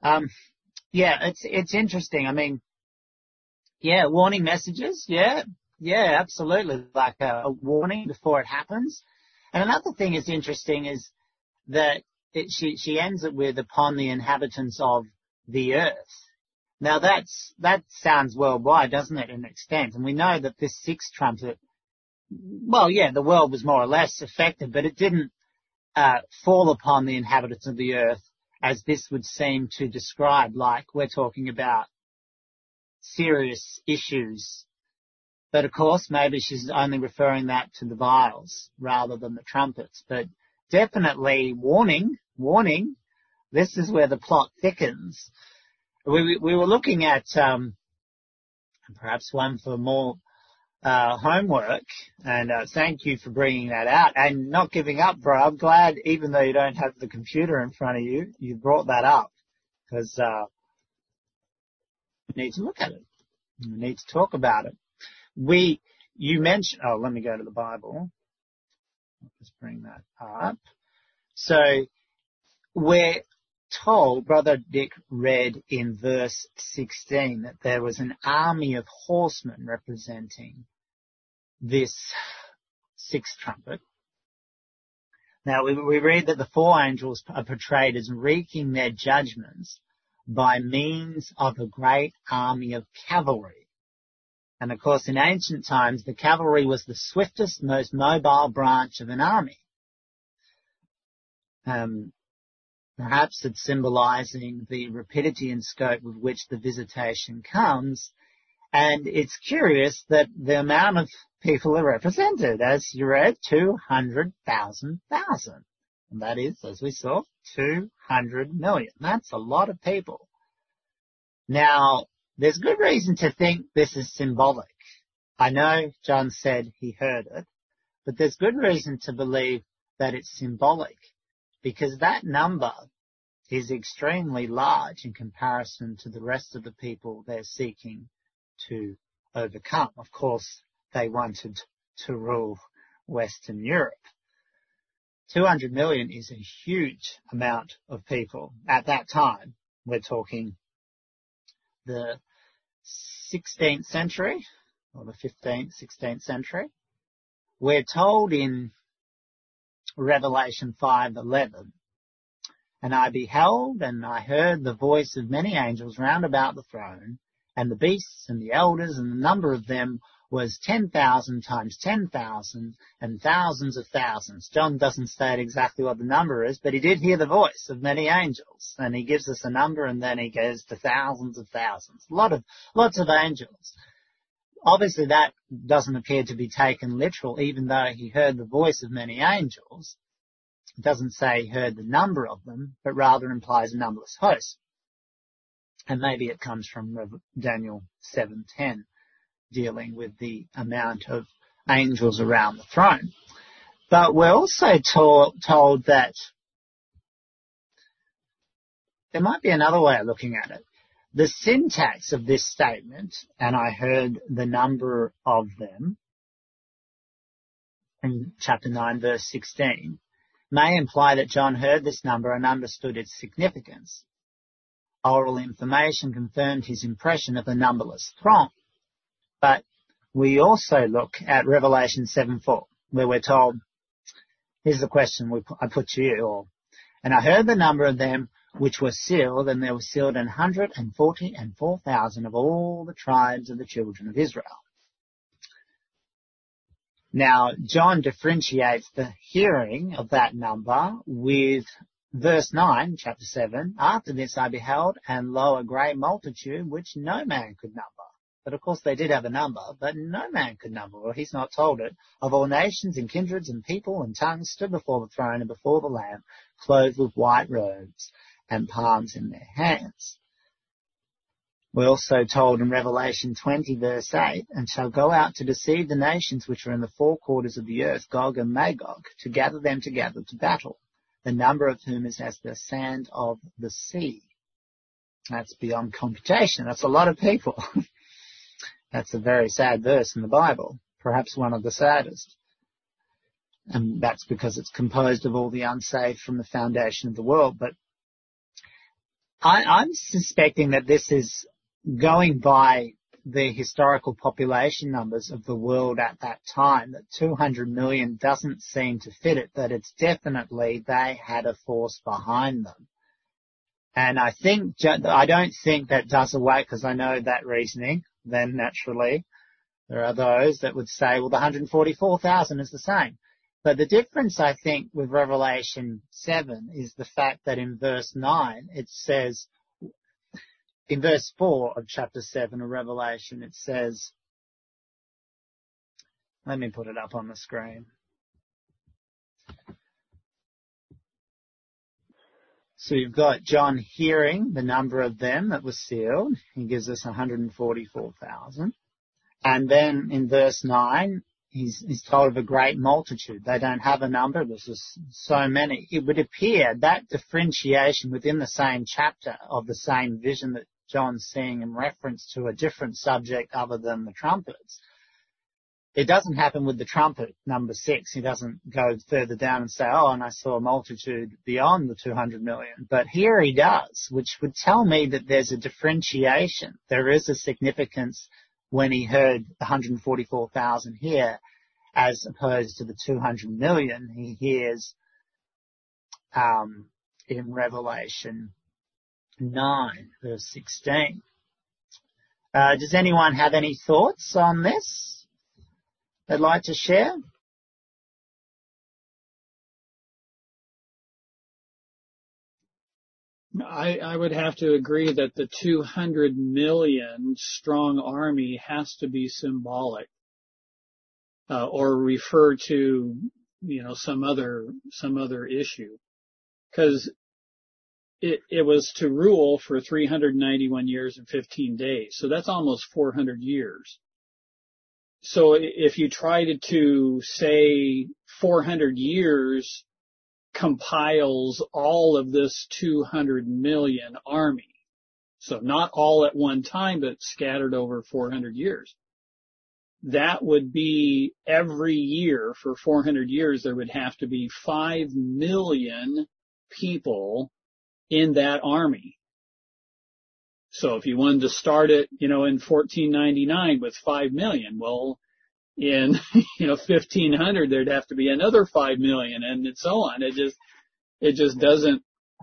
It's interesting. Warning messages, absolutely, like a warning before it happens. And another thing is interesting is that she ends it with upon the inhabitants of the earth. Now that sounds worldwide, doesn't it, in extent? And we know that this 6th trumpet, the world was more or less affected, but it didn't fall upon the inhabitants of the earth as this would seem to describe, like we're talking about serious issues. But of course, maybe she's only referring that to the vials rather than the trumpets. But definitely warning, this is where the plot thickens. We were looking at, perhaps one for more homework, and thank you for bringing that out and not giving up, bro. I'm glad, even though you don't have the computer in front of you, you brought that up, because we need to look at it. We need to talk about it. You mentioned, let me go to the Bible. I'll just bring that up. So we're told, Brother Dick read in verse 16 that there was an army of horsemen representing this sixth trumpet. Now we read that the four angels are portrayed as wreaking their judgments by means of a great army of cavalry. And of course, in ancient times, the cavalry was the swiftest, most mobile branch of an army. Perhaps it's symbolizing the rapidity and scope with which the visitation comes. And it's curious that the amount of people are represented, as you read, 200,000. And that is, as we saw, 200 million. That's a lot of people. Now, there's good reason to think this is symbolic. I know John said he heard it, but there's good reason to believe that it's symbolic, because that number is extremely large in comparison to the rest of the people they're seeking to overcome. Of course, they wanted to rule Western Europe. 200 million is a huge amount of people. At that time, we're talking the 16th century, or the 15th, 16th century. We're told in Revelation 5:11, and I beheld and I heard the voice of many angels round about the throne, and the beasts and the elders, and the number of them was 10,000 times 10,000 and thousands of thousands. John doesn't state exactly what the number is, but he did hear the voice of many angels, and he gives us a number, and then he goes to thousands of thousands. Lots of angels. Obviously that doesn't appear to be taken literal, even though he heard the voice of many angels. It doesn't say he heard the number of them, but rather implies a numberless host. And maybe it comes from Daniel 7:10, dealing with the amount of angels around the throne. But we're also told that there might be another way of looking at it. The syntax of this statement, and I heard the number of them, in chapter 9, verse 16, may imply that John heard this number and understood its significance. Oral information confirmed his impression of the numberless throng. But we also look at Revelation 7:4, where we're told, here's the question I put to you, and I heard the number of them which were sealed, and there were sealed 144,000 of all the tribes of the children of Israel. Now, John differentiates the hearing of that number with verse 9, chapter 7, after this I beheld, and lo, a great multitude which no man could number. But of course they did have a number, but no man could number, or he's not told it, of all nations and kindreds and people and tongues stood before the throne and before the Lamb, clothed with white robes and palms in their hands. We're also told in Revelation 20, verse 8, and shall go out to deceive the nations which are in the four quarters of the earth, Gog and Magog, to gather them together to battle, the number of whom is as the sand of the sea. That's beyond computation. That's a lot of people. That's a very sad verse in the Bible, perhaps one of the saddest. And that's because it's composed of all the unsaved from the foundation of the world. But I'm suspecting that this is going by the historical population numbers of the world at that time, that 200 million doesn't seem to fit it, that it's definitely they had a force behind them. And I don't think that does away, because I know that reasoning. Then naturally there are those that would say, well, the 144,000 is the same. But the difference, I think, with Revelation 7 is the fact that in verse 9 it says, in verse 4 of chapter 7 of Revelation, it says, let me put it up on the screen. So you've got John hearing the number of them that was sealed. He gives us 144,000. And then in verse 9, he's told of a great multitude. They don't have a number. There's just so many. It would appear that differentiation within the same chapter of the same vision that John's seeing in reference to a different subject other than the trumpets. It doesn't happen with the trumpet, number 6. He doesn't go further down and say, oh, and I saw a multitude beyond the 200 million. But here he does, which would tell me that there's a differentiation. There is a significance when he heard the 144,000 here, as opposed to the 200 million he hears in Revelation 9, verse 16. Does anyone have any thoughts on this they'd like to share? I would have to agree that the 200 million strong army has to be symbolic, or refer to, some other issue, because it was to rule for 391 years and 15 days. So that's almost 400 years. So if you tried to say 400 years compiles all of this 200 million army, so not all at one time, but scattered over 400 years, that would be every year for 400 years, there would have to be 5 million people in that army. So if you wanted to start it, in 1499 with 5 million, well, in, 1500, there'd have to be another 5 million and so on. It just doesn't,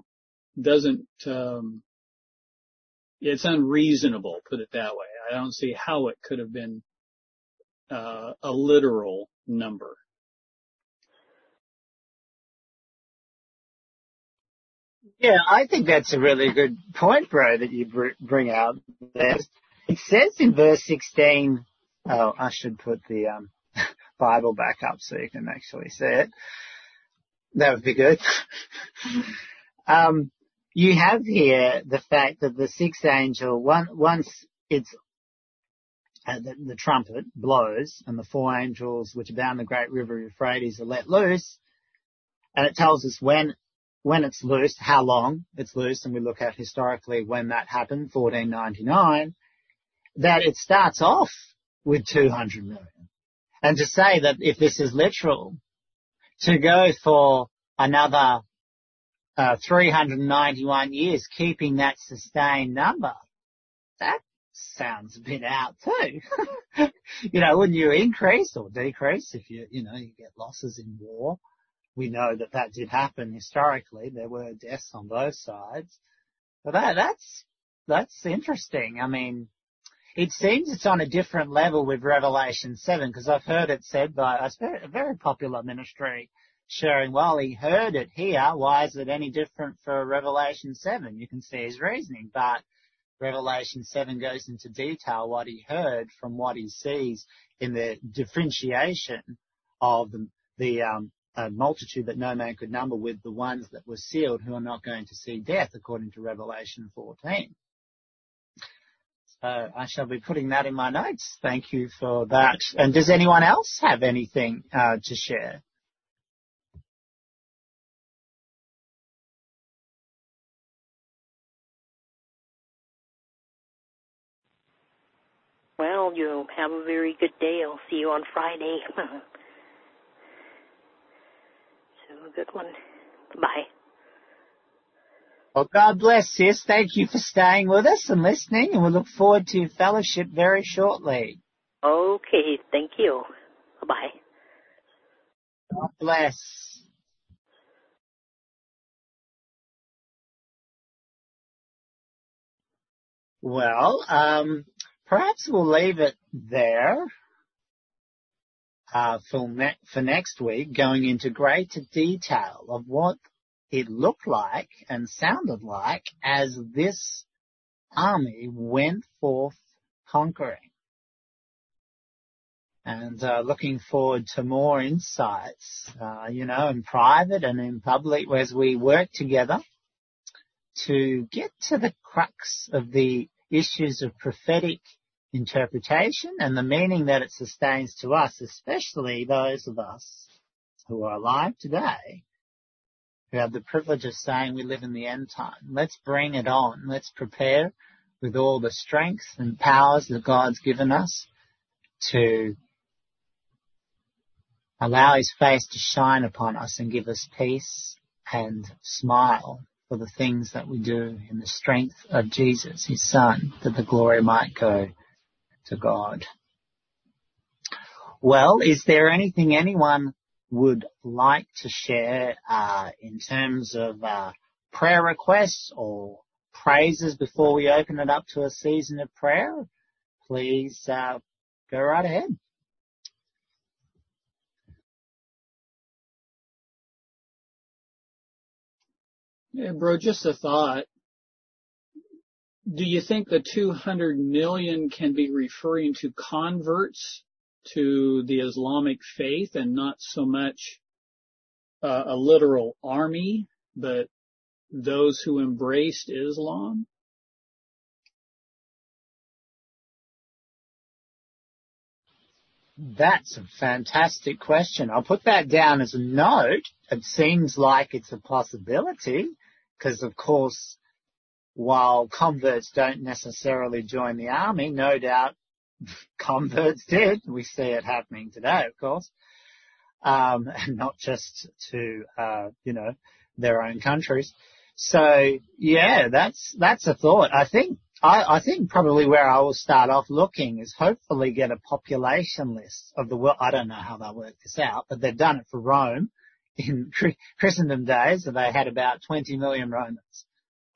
it's unreasonable, put it that way. I don't see how it could have been, a literal number. Yeah, I think that's a really good point, bro, that you bring out there. It says in verse 16, oh, I should put the Bible back up so you can actually see it. That would be good. You have here the fact that the sixth angel, once it's the trumpet blows and the 4 angels which are bound the great river Euphrates are let loose, and it tells us when it's loosed, how long it's loosed, and we look at historically when that happened, 1499, that it starts off with 200 million. And to say that if this is literal, to go for another 391 years keeping that sustained number, that sounds a bit out too. Wouldn't you increase or decrease if you get losses in war? We know that did happen historically. There were deaths on both sides. But that's interesting. I mean, it seems it's on a different level with Revelation 7, because I've heard it said by a very popular ministry sharing, well, he heard it here. Why is it any different for Revelation 7? You can see his reasoning, but Revelation 7 goes into detail what he heard from what he sees in the differentiation of the multitude that no man could number with the ones that were sealed who are not going to see death, according to Revelation 14. So I shall be putting that in my notes. Thank you for that. And does anyone else have anything to share? Well, you have a very good day. I'll see you on Friday. So a good one. Bye. Well, God bless, sis. Thank you for staying with us and listening, and we look forward to fellowship very shortly. Okay, thank you. Bye-bye. God bless. Well, perhaps we'll leave it there for next week, going into greater detail of what it looked like and sounded like as this army went forth conquering. And looking forward to more insights, in private and in public as we work together to get to the crux of the issues of prophetic interpretation and the meaning that it sustains to us, especially those of us who are alive today, who have the privilege of saying we live in the end time. Let's bring it on. Let's prepare with all the strength and powers that God's given us to allow his face to shine upon us and give us peace and smile for the things that we do in the strength of Jesus, his Son, that the glory might go to God. Well, is there anything anyone would like to share in terms of prayer requests or praises before we open it up to a season of prayer? Please go right ahead. Yeah, bro, just a thought. Do you think the 200 million can be referring to converts to the Islamic faith and not so much a literal army, but those who embraced Islam? That's a fantastic question. I'll put that down as a note. It seems like it's a possibility because, of course, while converts don't necessarily join the army, no doubt converts did. We see it happening today, of course, and not just to, their own countries. So, yeah, that's a thought. I think probably where I will start off looking is hopefully get a population list of the world. I don't know how they'll work this out, but they've done it for Rome in Christendom days, and they had about 20 million Romans.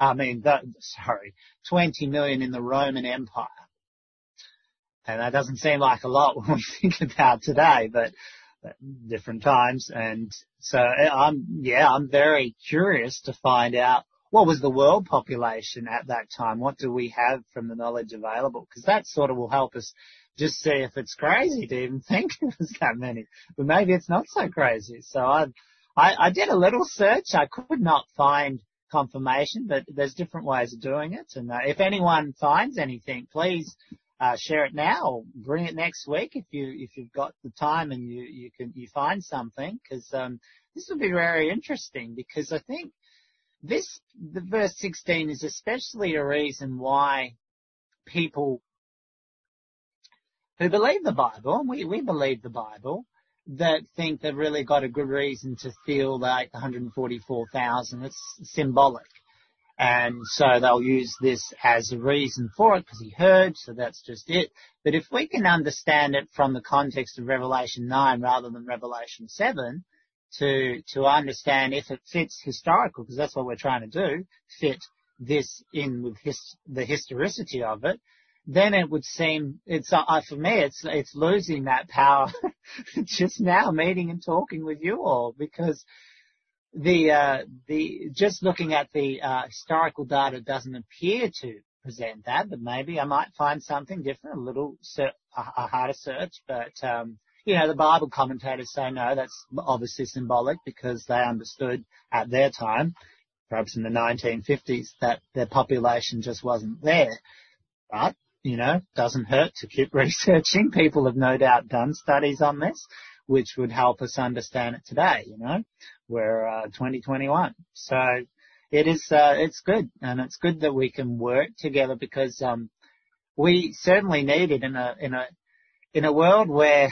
20 million in the Roman Empire. And that doesn't seem like a lot when we think about today, but different times. And so I'm very curious to find out what was the world population at that time. What do we have from the knowledge available? Because that sort of will help us just see if it's crazy to even think it was that many. But maybe it's not so crazy. So I did a little search. I could not find confirmation, but there's different ways of doing it. And if anyone finds anything, please share it now or bring it next week if you've got the time and you find something, because this will be very interesting, because I think the verse 16 is especially a reason why people who believe the Bible, and we believe the Bible, that think they've really got a good reason to feel like 144,000. It's symbolic. And so they'll use this as a reason for it because he heard, so that's just it. But if we can understand it from the context of Revelation 9 rather than Revelation 7, to understand if it fits historical, because that's what we're trying to do, fit this in with the historicity of it, then it would seem for me it's losing that power just now meeting and talking with you all, because the just looking at the historical data doesn't appear to present that, but maybe I might find something different, a harder search, but the Bible commentators say no, that's obviously symbolic, because they understood at their time, perhaps in the 1950s, that their population just wasn't there. But doesn't hurt to keep researching. People have no doubt done studies on this, which would help us understand it today. We're 2021, so it's good, and it's good that we can work together, because we certainly need it in a world where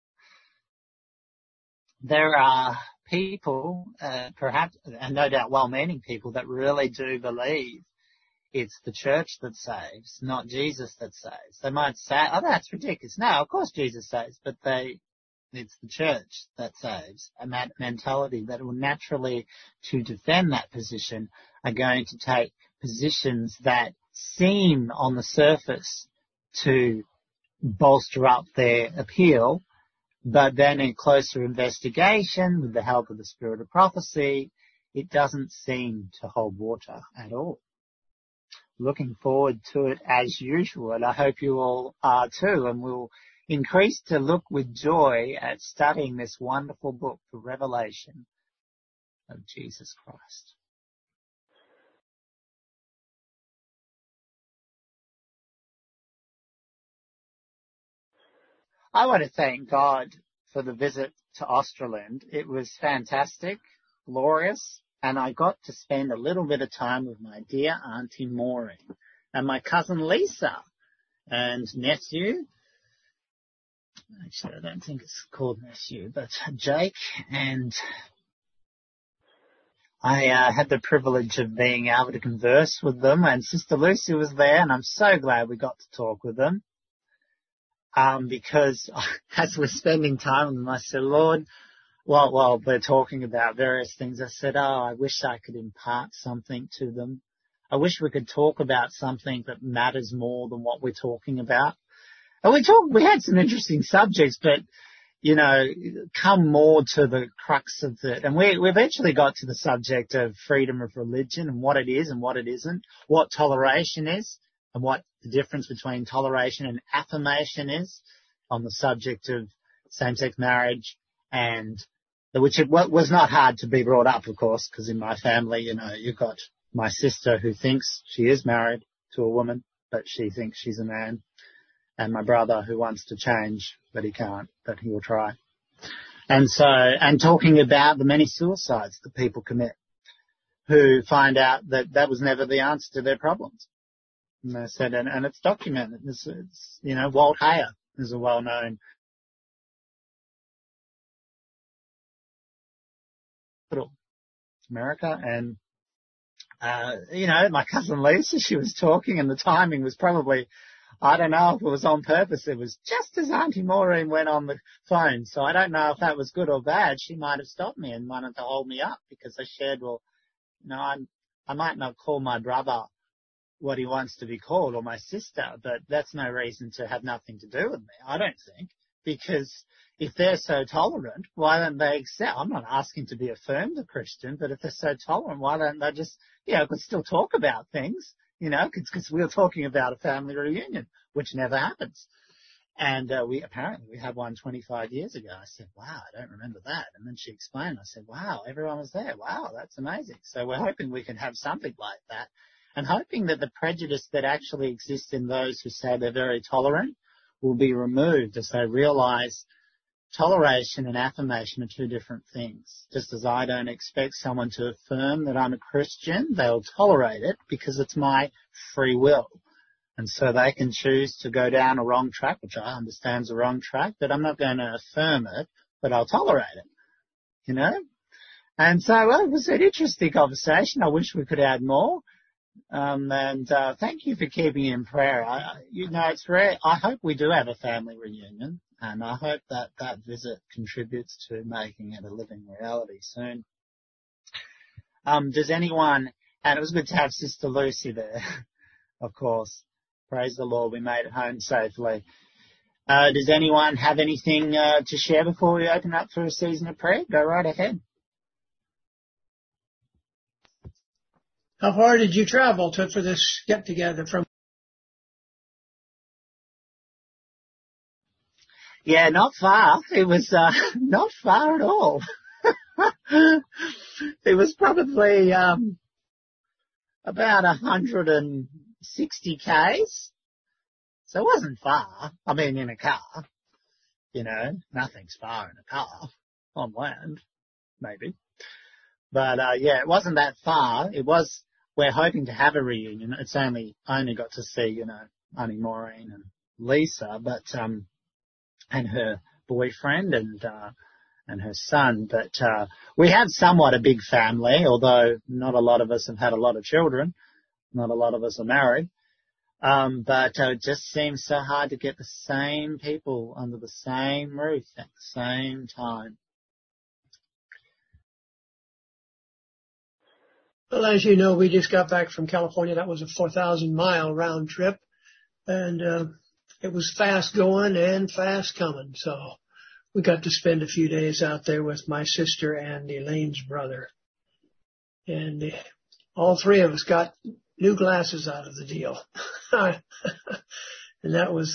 there are people, perhaps, and no doubt well-meaning people, that really do believe it's the church that saves, not Jesus that saves. They might say, oh, that's ridiculous. No, of course Jesus saves, but it's the church that saves. And that mentality that will naturally, to defend that position, are going to take positions that seem on the surface to bolster up their appeal, but then in closer investigation, with the help of the spirit of prophecy, it doesn't seem to hold water at all. Looking forward to it as usual, and I hope you all are too, and we'll increase to look with joy at studying this wonderful book, the Revelation of Jesus Christ. I want to thank God for the visit to Australand. It was fantastic, glorious, and I got to spend a little bit of time with my dear Auntie Maureen and my cousin Lisa and nephew. Actually, I don't think it's called nephew, but Jake, and I had the privilege of being able to converse with them, and Sister Lucy was there, and I'm so glad we got to talk with them. Because as we're spending time with them, I said, Lord, while we're talking about various things, I said, I wish I could impart something to them. I wish we could talk about something that matters more than what we're talking about. And we had some interesting subjects, but, come more to the crux of it. And we eventually got to the subject of freedom of religion and what it is and what it isn't, what toleration is and what the difference between toleration and affirmation is on the subject of same-sex marriage, and which it was not hard to be brought up, of course, because in my family, you've got my sister who thinks she is married to a woman, but she thinks she's a man, and my brother who wants to change, but he can't, but he will try. And talking about the many suicides that people commit who find out that was never the answer to their problems. And they said, and it's documented. It's Walt Heyer is a well-known America, and my cousin Lisa, she was talking, and the timing was probably, I don't know if it was on purpose. It was just as Auntie Maureen went on the phone, so I don't know if that was good or bad. She might have stopped me and wanted to hold me up, because I shared, I might not call my brother what he wants to be called, or my sister, but that's no reason to have nothing to do with me, I don't think, because if they're so tolerant, why don't they accept? I'm not asking to be affirmed a Christian, but if they're so tolerant, why don't they just, could still talk about things, because we were talking about a family reunion, which never happens. And we had one 25 years ago. I said, wow, I don't remember that. And then she explained. I said, wow, everyone was there. Wow, that's amazing. So we're hoping we can have something like that, and hoping that the prejudice that actually exists in those who say they're very tolerant will be removed as they realize toleration and affirmation are two different things. Just as I don't expect someone to affirm that I'm a Christian, they'll tolerate it because it's my free will. And so they can choose to go down a wrong track, which I understand is a wrong track, but I'm not going to affirm it, but I'll tolerate it, And so it was an interesting conversation. I wish we could add more. Thank you for keeping in prayer. It's rare. I hope we do have a family reunion, and I hope that visit contributes to making it a living reality soon. Does anyone, and it was good to have Sister Lucy there, of course. Praise the Lord, we made it home safely. Does anyone have anything to share before we open up for a season of prayer? Go right ahead. How far did you travel for this get-together from? Yeah, not far. It was not far at all. It was probably about 160 k's. So it wasn't far. I mean, in a car. Nothing's far in a car. On land, maybe. But it wasn't that far. It was. We're hoping to have a reunion. It's only got to see, Auntie Maureen and Lisa, but and her boyfriend and her son. But we have somewhat a big family, although not a lot of us have had a lot of children. Not a lot of us are married. But it just seems so hard to get the same people under the same roof at the same time. Well, as you know, we just got back from California. That was a 4,000-mile round trip, and it was fast going and fast coming. So we got to spend a few days out there with my sister and Elaine's brother. And all three of us got new glasses out of the deal. And that was,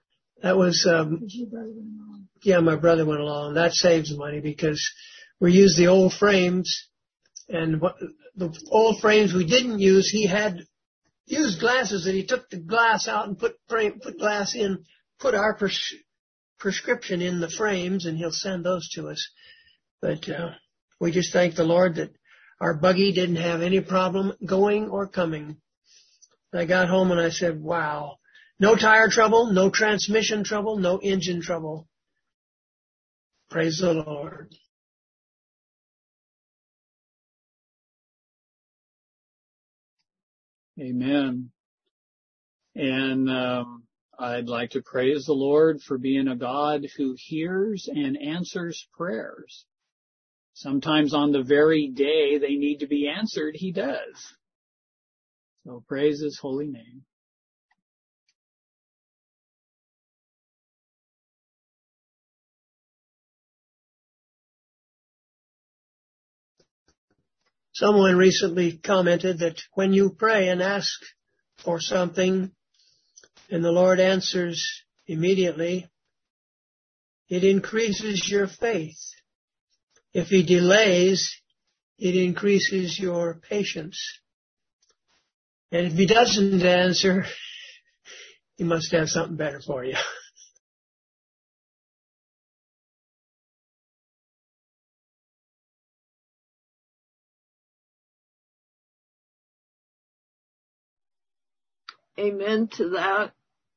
my brother went along. That saves money because we used the old frames. And the old frames we didn't use, he had used glasses that he took the glass out and put glass in, put our prescription in the frames, and he'll send those to us. But we just thank the Lord that our buggy didn't have any problem going or coming. I got home and I said, wow, no tire trouble, no transmission trouble, no engine trouble. Praise the Lord. Amen. And I'd like to praise the Lord for being a God who hears and answers prayers. Sometimes on the very day they need to be answered, He does. So praise His holy name. Someone recently commented that when you pray and ask for something and the Lord answers immediately, it increases your faith. If He delays, it increases your patience. And if He doesn't answer, He must have something better for you. Amen to that.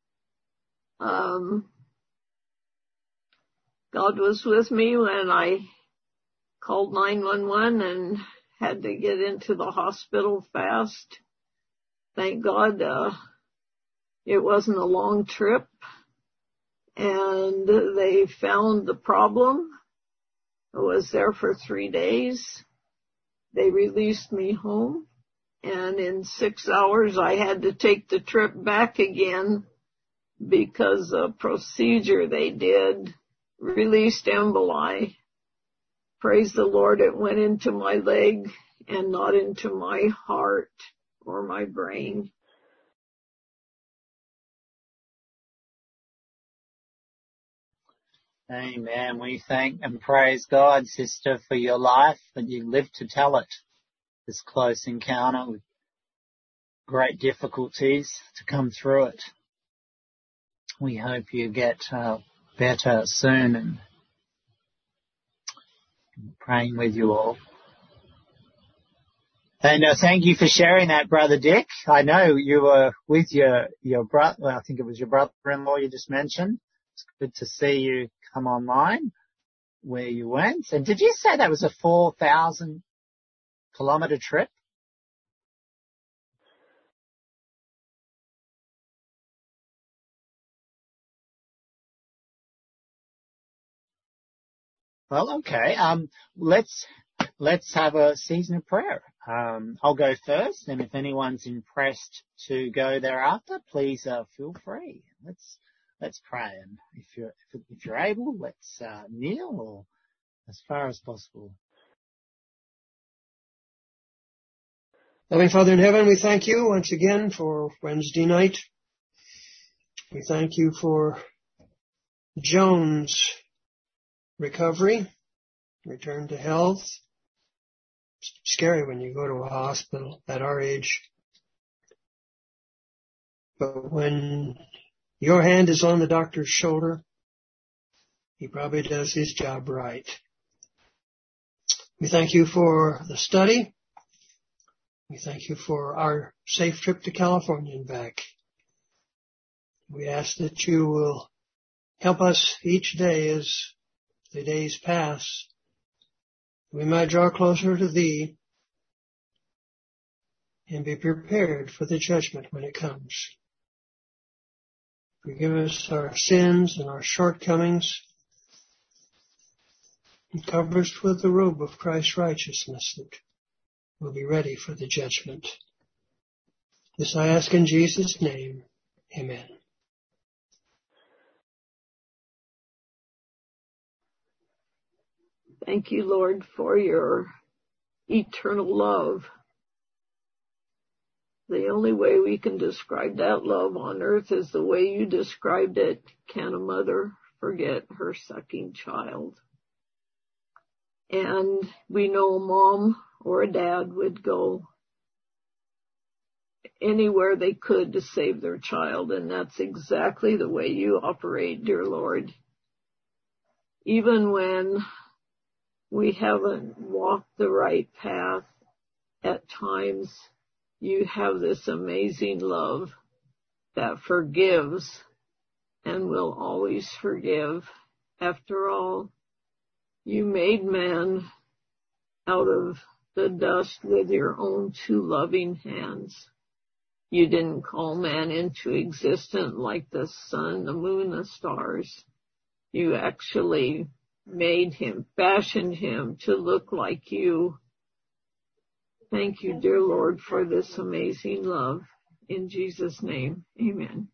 God was with me when I called 911 and had to get into the hospital fast. Thank God it wasn't a long trip, and they found the problem. I was there for 3 days. They released me home, and in 6 hours I had to take the trip back again because the procedure they did released emboli. Praise the Lord, it went into my leg and not into my heart or my brain. Amen. We thank and praise God, sister, for your life, that you lived to tell it. This close encounter with great difficulties to come through it. We hope you get better soon, and praying with you all. And thank you for sharing that, Brother Dick. I know you were with your brother, well, I think it was your brother-in-law you just mentioned. It's good to see you come online where you went. And did you say that was a 4,000 kilometre trip? Well, okay. Let's have a season of prayer. I'll go first, and if anyone's impressed to go thereafter, please feel free. Let's pray, and if you're able, let's kneel or as far as possible. Loving Father in heaven, we thank you once again for Wednesday night. We thank you for Joan's recovery, return to health. It's scary when you go to a hospital at our age. But when your hand is on the doctor's shoulder, he probably does his job right. We thank you for the study. We thank you for our safe trip to California and back. We ask that you will help us each day as the days pass. We might draw closer to Thee and be prepared for the judgment when it comes. Forgive us our sins and our shortcomings, and cover us with the robe of Christ's righteousness that will be ready for the judgment. This I ask in Jesus' name. Amen. Thank you, Lord, for your eternal love. The only way we can describe that love on earth is the way you described it. Can a mother forget her sucking child? And we know a mom or a dad would go anywhere they could to save their child, and that's exactly the way you operate, dear Lord. even when we haven't walked the right path, at times you have this amazing love that forgives and will always forgive. After all, you made man out of the dust with your own two loving hands. You didn't call man into existence like the sun, the moon, the stars. You actually made him, fashioned him to look like you. Thank you, dear Lord, for this amazing love. In Jesus' name, amen.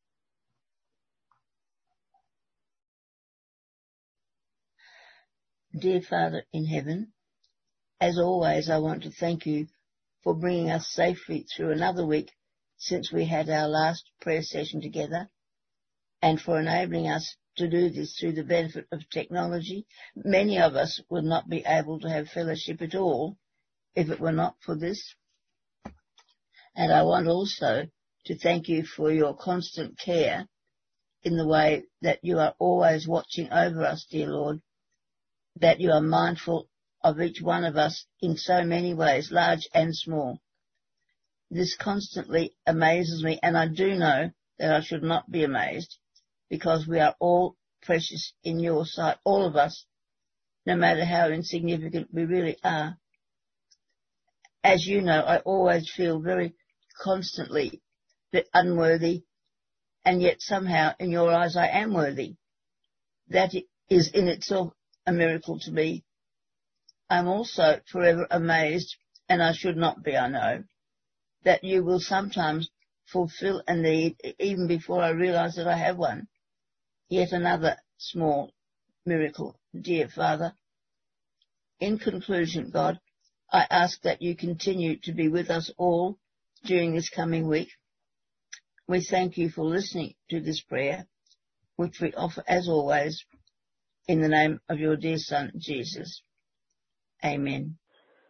Dear Father in heaven, as always, I want to thank you for bringing us safely through another week since we had our last prayer session together, and for enabling us to do this through the benefit of technology. Many of us would not be able to have fellowship at all if it were not for this. And I want also to thank you for your constant care in the way that you are always watching over us, dear Lord, that you are mindful of each one of us in so many ways, large and small. This constantly amazes me, and I do know that I should not be amazed, because we are all precious in your sight, all of us, no matter how insignificant we really are. As you know, I always feel very constantly unworthy, and yet somehow in your eyes I am worthy. That is in itself a miracle to me. I'm also forever amazed, and I should not be, I know, that you will sometimes fulfill a need even before I realize that I have one. Yet another small miracle, dear Father. In conclusion, God, I ask that you continue to be with us all during this coming week. We thank you for listening to this prayer, which we offer as always in the name of your dear Son, Jesus. Amen.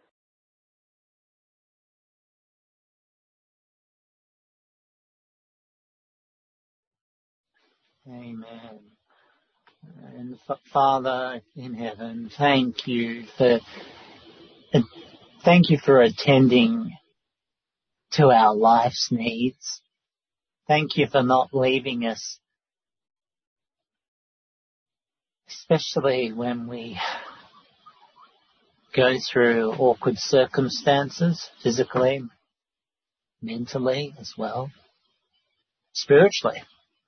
Amen. And Father in heaven, thank you for attending to our life's needs. Thank you for not leaving us, especially when we go through awkward circumstances, physically, mentally as well, spiritually.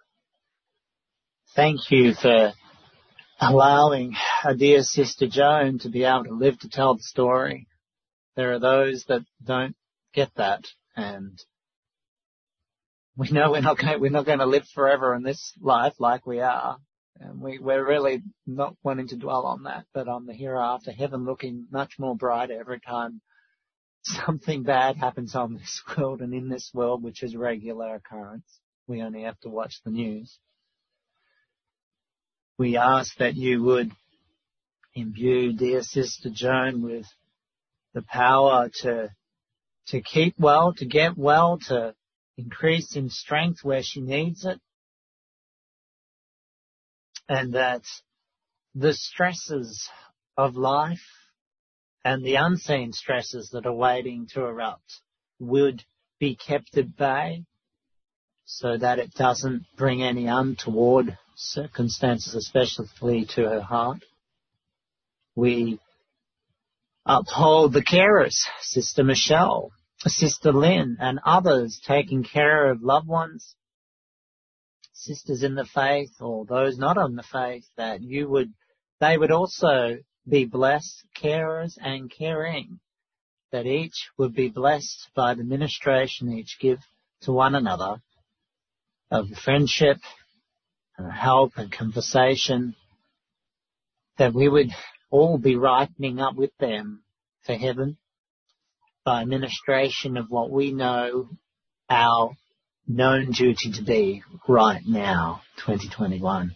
Thank you for allowing our dear Sister Joan to be able to live to tell the story. There are those that don't get that, and we know we're not going to live forever in this life like we are, and we're really not wanting to dwell on that, but on the hereafter, heaven looking much more brighter every time something bad happens on this world and in this world, which is regular occurrence. We only have to watch the news. We ask that you would imbue dear Sister Joan with the power to keep well, to get well, to increase in strength where she needs it, and that the stresses of life and the unseen stresses that are waiting to erupt would be kept at bay so that it doesn't bring any untoward circumstances, especially to her heart. We uphold the carers, Sister Michelle, Sister Lynn, and others taking care of loved ones, sisters in the faith or those not on the faith, that they would also be blessed, carers and caring, that each would be blessed by the ministration each give to one another of friendship and help and conversation, that we would all be ripening up with them for heaven by ministration of what we know our known duty to be right now, 2021.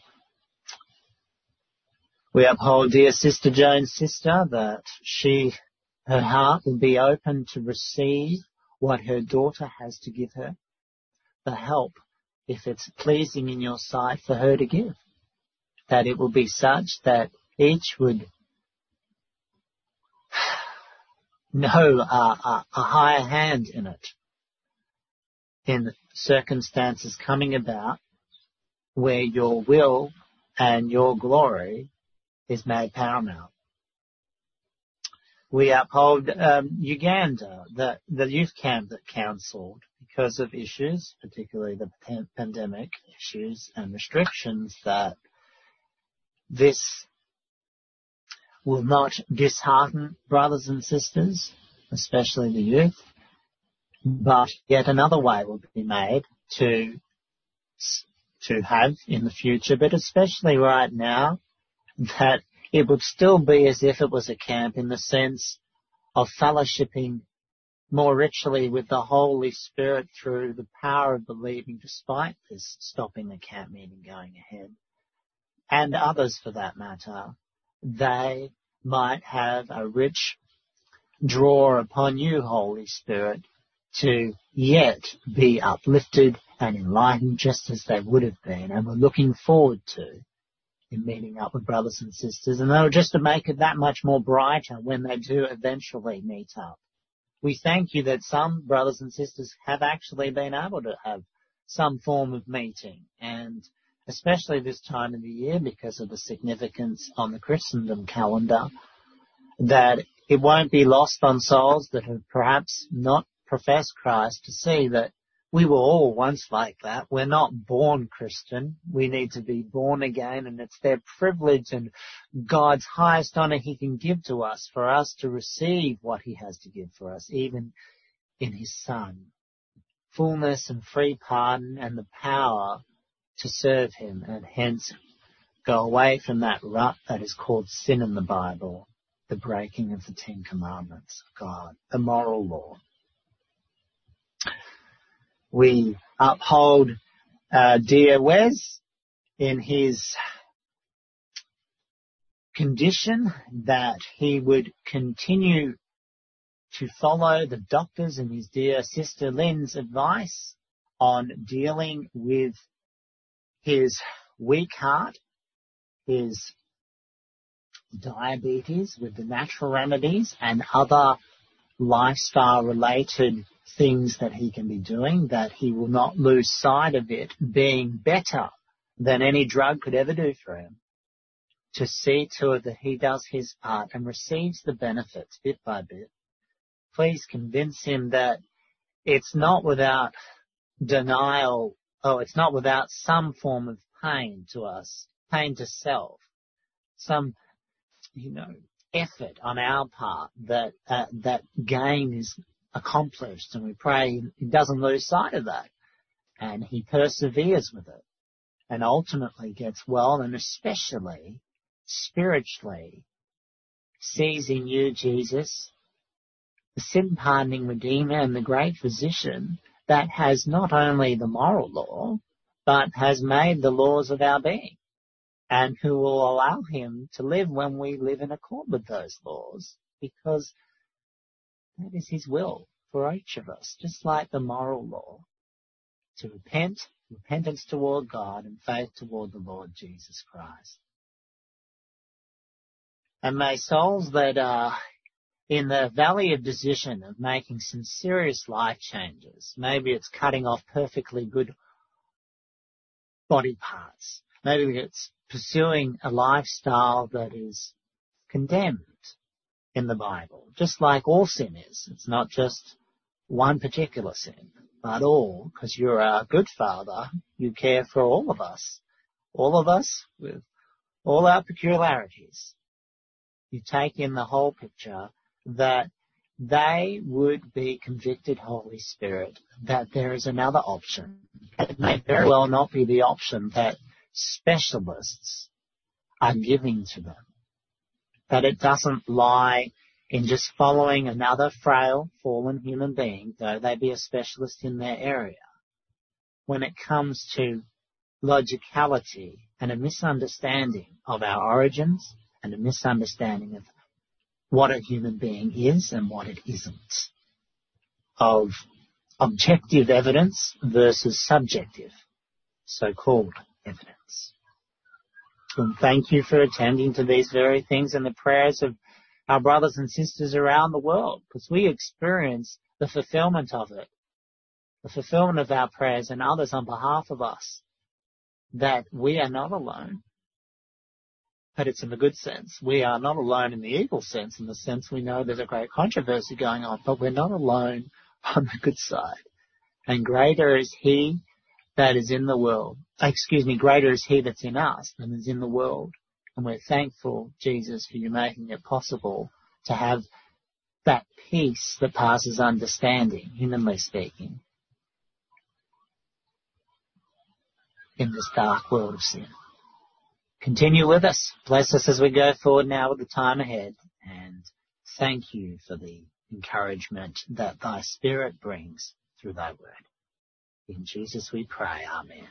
We uphold dear Sister Joan's sister, that her heart will be open to receive what her daughter has to give her, the help, if it's pleasing in your sight, for her to give. that it will be such that each would know a higher hand in it, in circumstances coming about where your will and your glory is made paramount. We uphold Uganda, the youth camp that counselled, because of issues, particularly the pandemic issues and restrictions, that this will not dishearten brothers and sisters, especially the youth, but yet another way will be made to have in the future, but especially right now, that it would still be as if it was a camp in the sense of fellowshipping more richly with the Holy Spirit through the power of believing, despite this stopping the camp meeting going ahead, and others for that matter. They might have a rich draw upon you, Holy Spirit, to yet be uplifted and enlightened just as they would have been and were looking forward to in meeting up with brothers and sisters, and they'll just to make it that much more brighter when they do eventually meet up. We thank you that some brothers and sisters have actually been able to have some form of meeting, and especially this time of the year because of the significance on the Christendom calendar, that it won't be lost on souls that have perhaps not professed Christ to see that we were all once like that. We're not born Christian. We need to be born again, and it's their privilege and God's highest honor he can give to us for us to receive what he has to give for us, even in his Son. Fullness and free pardon and the power to serve him, and hence go away from that rut that is called sin in the Bible, the breaking of the 10 Commandments of God, the moral law. We uphold dear Wes in his condition that he would continue to follow the doctors and his dear sister Lynn's advice on dealing with his weak heart, his diabetes with the natural remedies and other lifestyle-related things that he can be doing, that he will not lose sight of it being better than any drug could ever do for him, to see to it that he does his part and receives the benefits bit by bit. Please convince him that it's not without denial, it's not without some form of pain to us, pain to self, some, effort on our part that that gain is accomplished, and we pray he doesn't lose sight of that, and he perseveres with it, and ultimately gets well, and especially spiritually sees in you, Jesus, the sin-pardoning Redeemer and the great Physician that has not only the moral law, but has made the laws of our being, and who will allow him to live when we live in accord with those laws, because that is his will for each of us, just like the moral law, to repentance toward God and faith toward the Lord Jesus Christ. And may souls that are in the valley of decision of making some serious life changes, maybe it's cutting off perfectly good body parts, maybe it's pursuing a lifestyle that is condemned in the Bible, just like all sin is. It's not just one particular sin, but all, because you're a good Father. You care for all of us with all our peculiarities. You take in the whole picture, that they would be convicted, Holy Spirit, that there is another option. It may very well not be the option that specialists are giving to them. That it doesn't lie in just following another frail, fallen human being, though they be a specialist in their area. When it comes to logicality and a misunderstanding of our origins and a misunderstanding of what a human being is and what it isn't, of objective evidence versus subjective, so-called evidence. And thank you for attending to these very things and the prayers of our brothers and sisters around the world, because we experience the fulfillment of it, the fulfillment of our prayers and others on behalf of us, that we are not alone. But it's in the good sense. We are not alone in the evil sense, in the sense we know there's a great controversy going on, but we're not alone on the good side. And greater is He that is in the world. Greater is He that's in us than is in the world. And we're thankful, Jesus, for you making it possible to have that peace that passes understanding, humanly speaking, in this dark world of sin. Continue with us. Bless us as we go forward now with the time ahead. And thank you for the encouragement that thy Spirit brings through thy word. In Jesus we pray. Amen.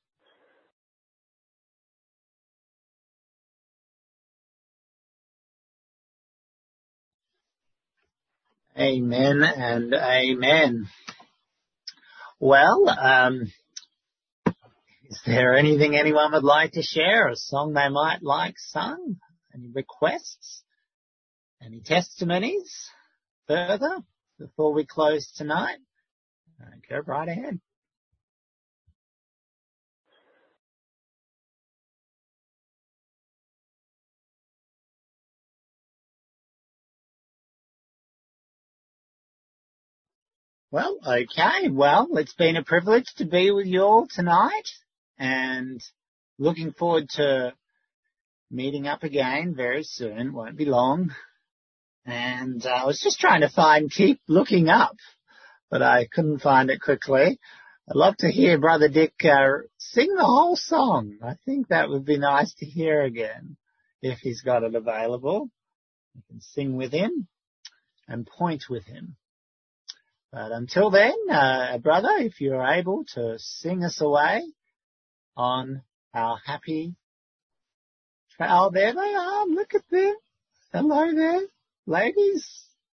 Amen and amen. Well, is there anything anyone would like to share? A song they might like sung? Any requests? Any testimonies further before we close tonight? Go right ahead. Well, okay. Well, it's been a privilege to be with you all tonight, and looking forward to meeting up again very soon. Won't be long. And I was just trying to keep looking up, but I couldn't find it quickly. I'd love to hear Brother Dick sing the whole song. I think that would be nice to hear again, if he's got it available. You can sing with him and point with him. But until then, brother, if you're able to sing us away on our happy trail. There they are. Look at them. Hello there, ladies.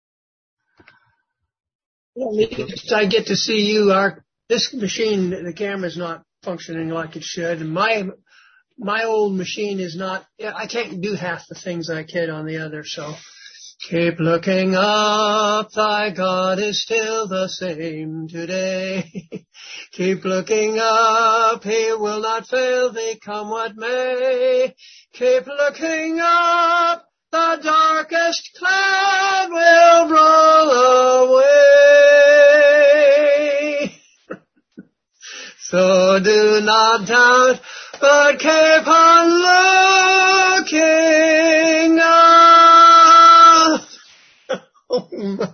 Well, I get to see you. This machine, the camera's not functioning like it should. And my old machine is not, I can't do half the things I could on the other, so. Keep looking up, thy God is still the same today. Keep looking up, he will not fail thee, come what may. Keep looking up, the darkest cloud will roll away. So do not doubt, but keep on looking up. Oh my.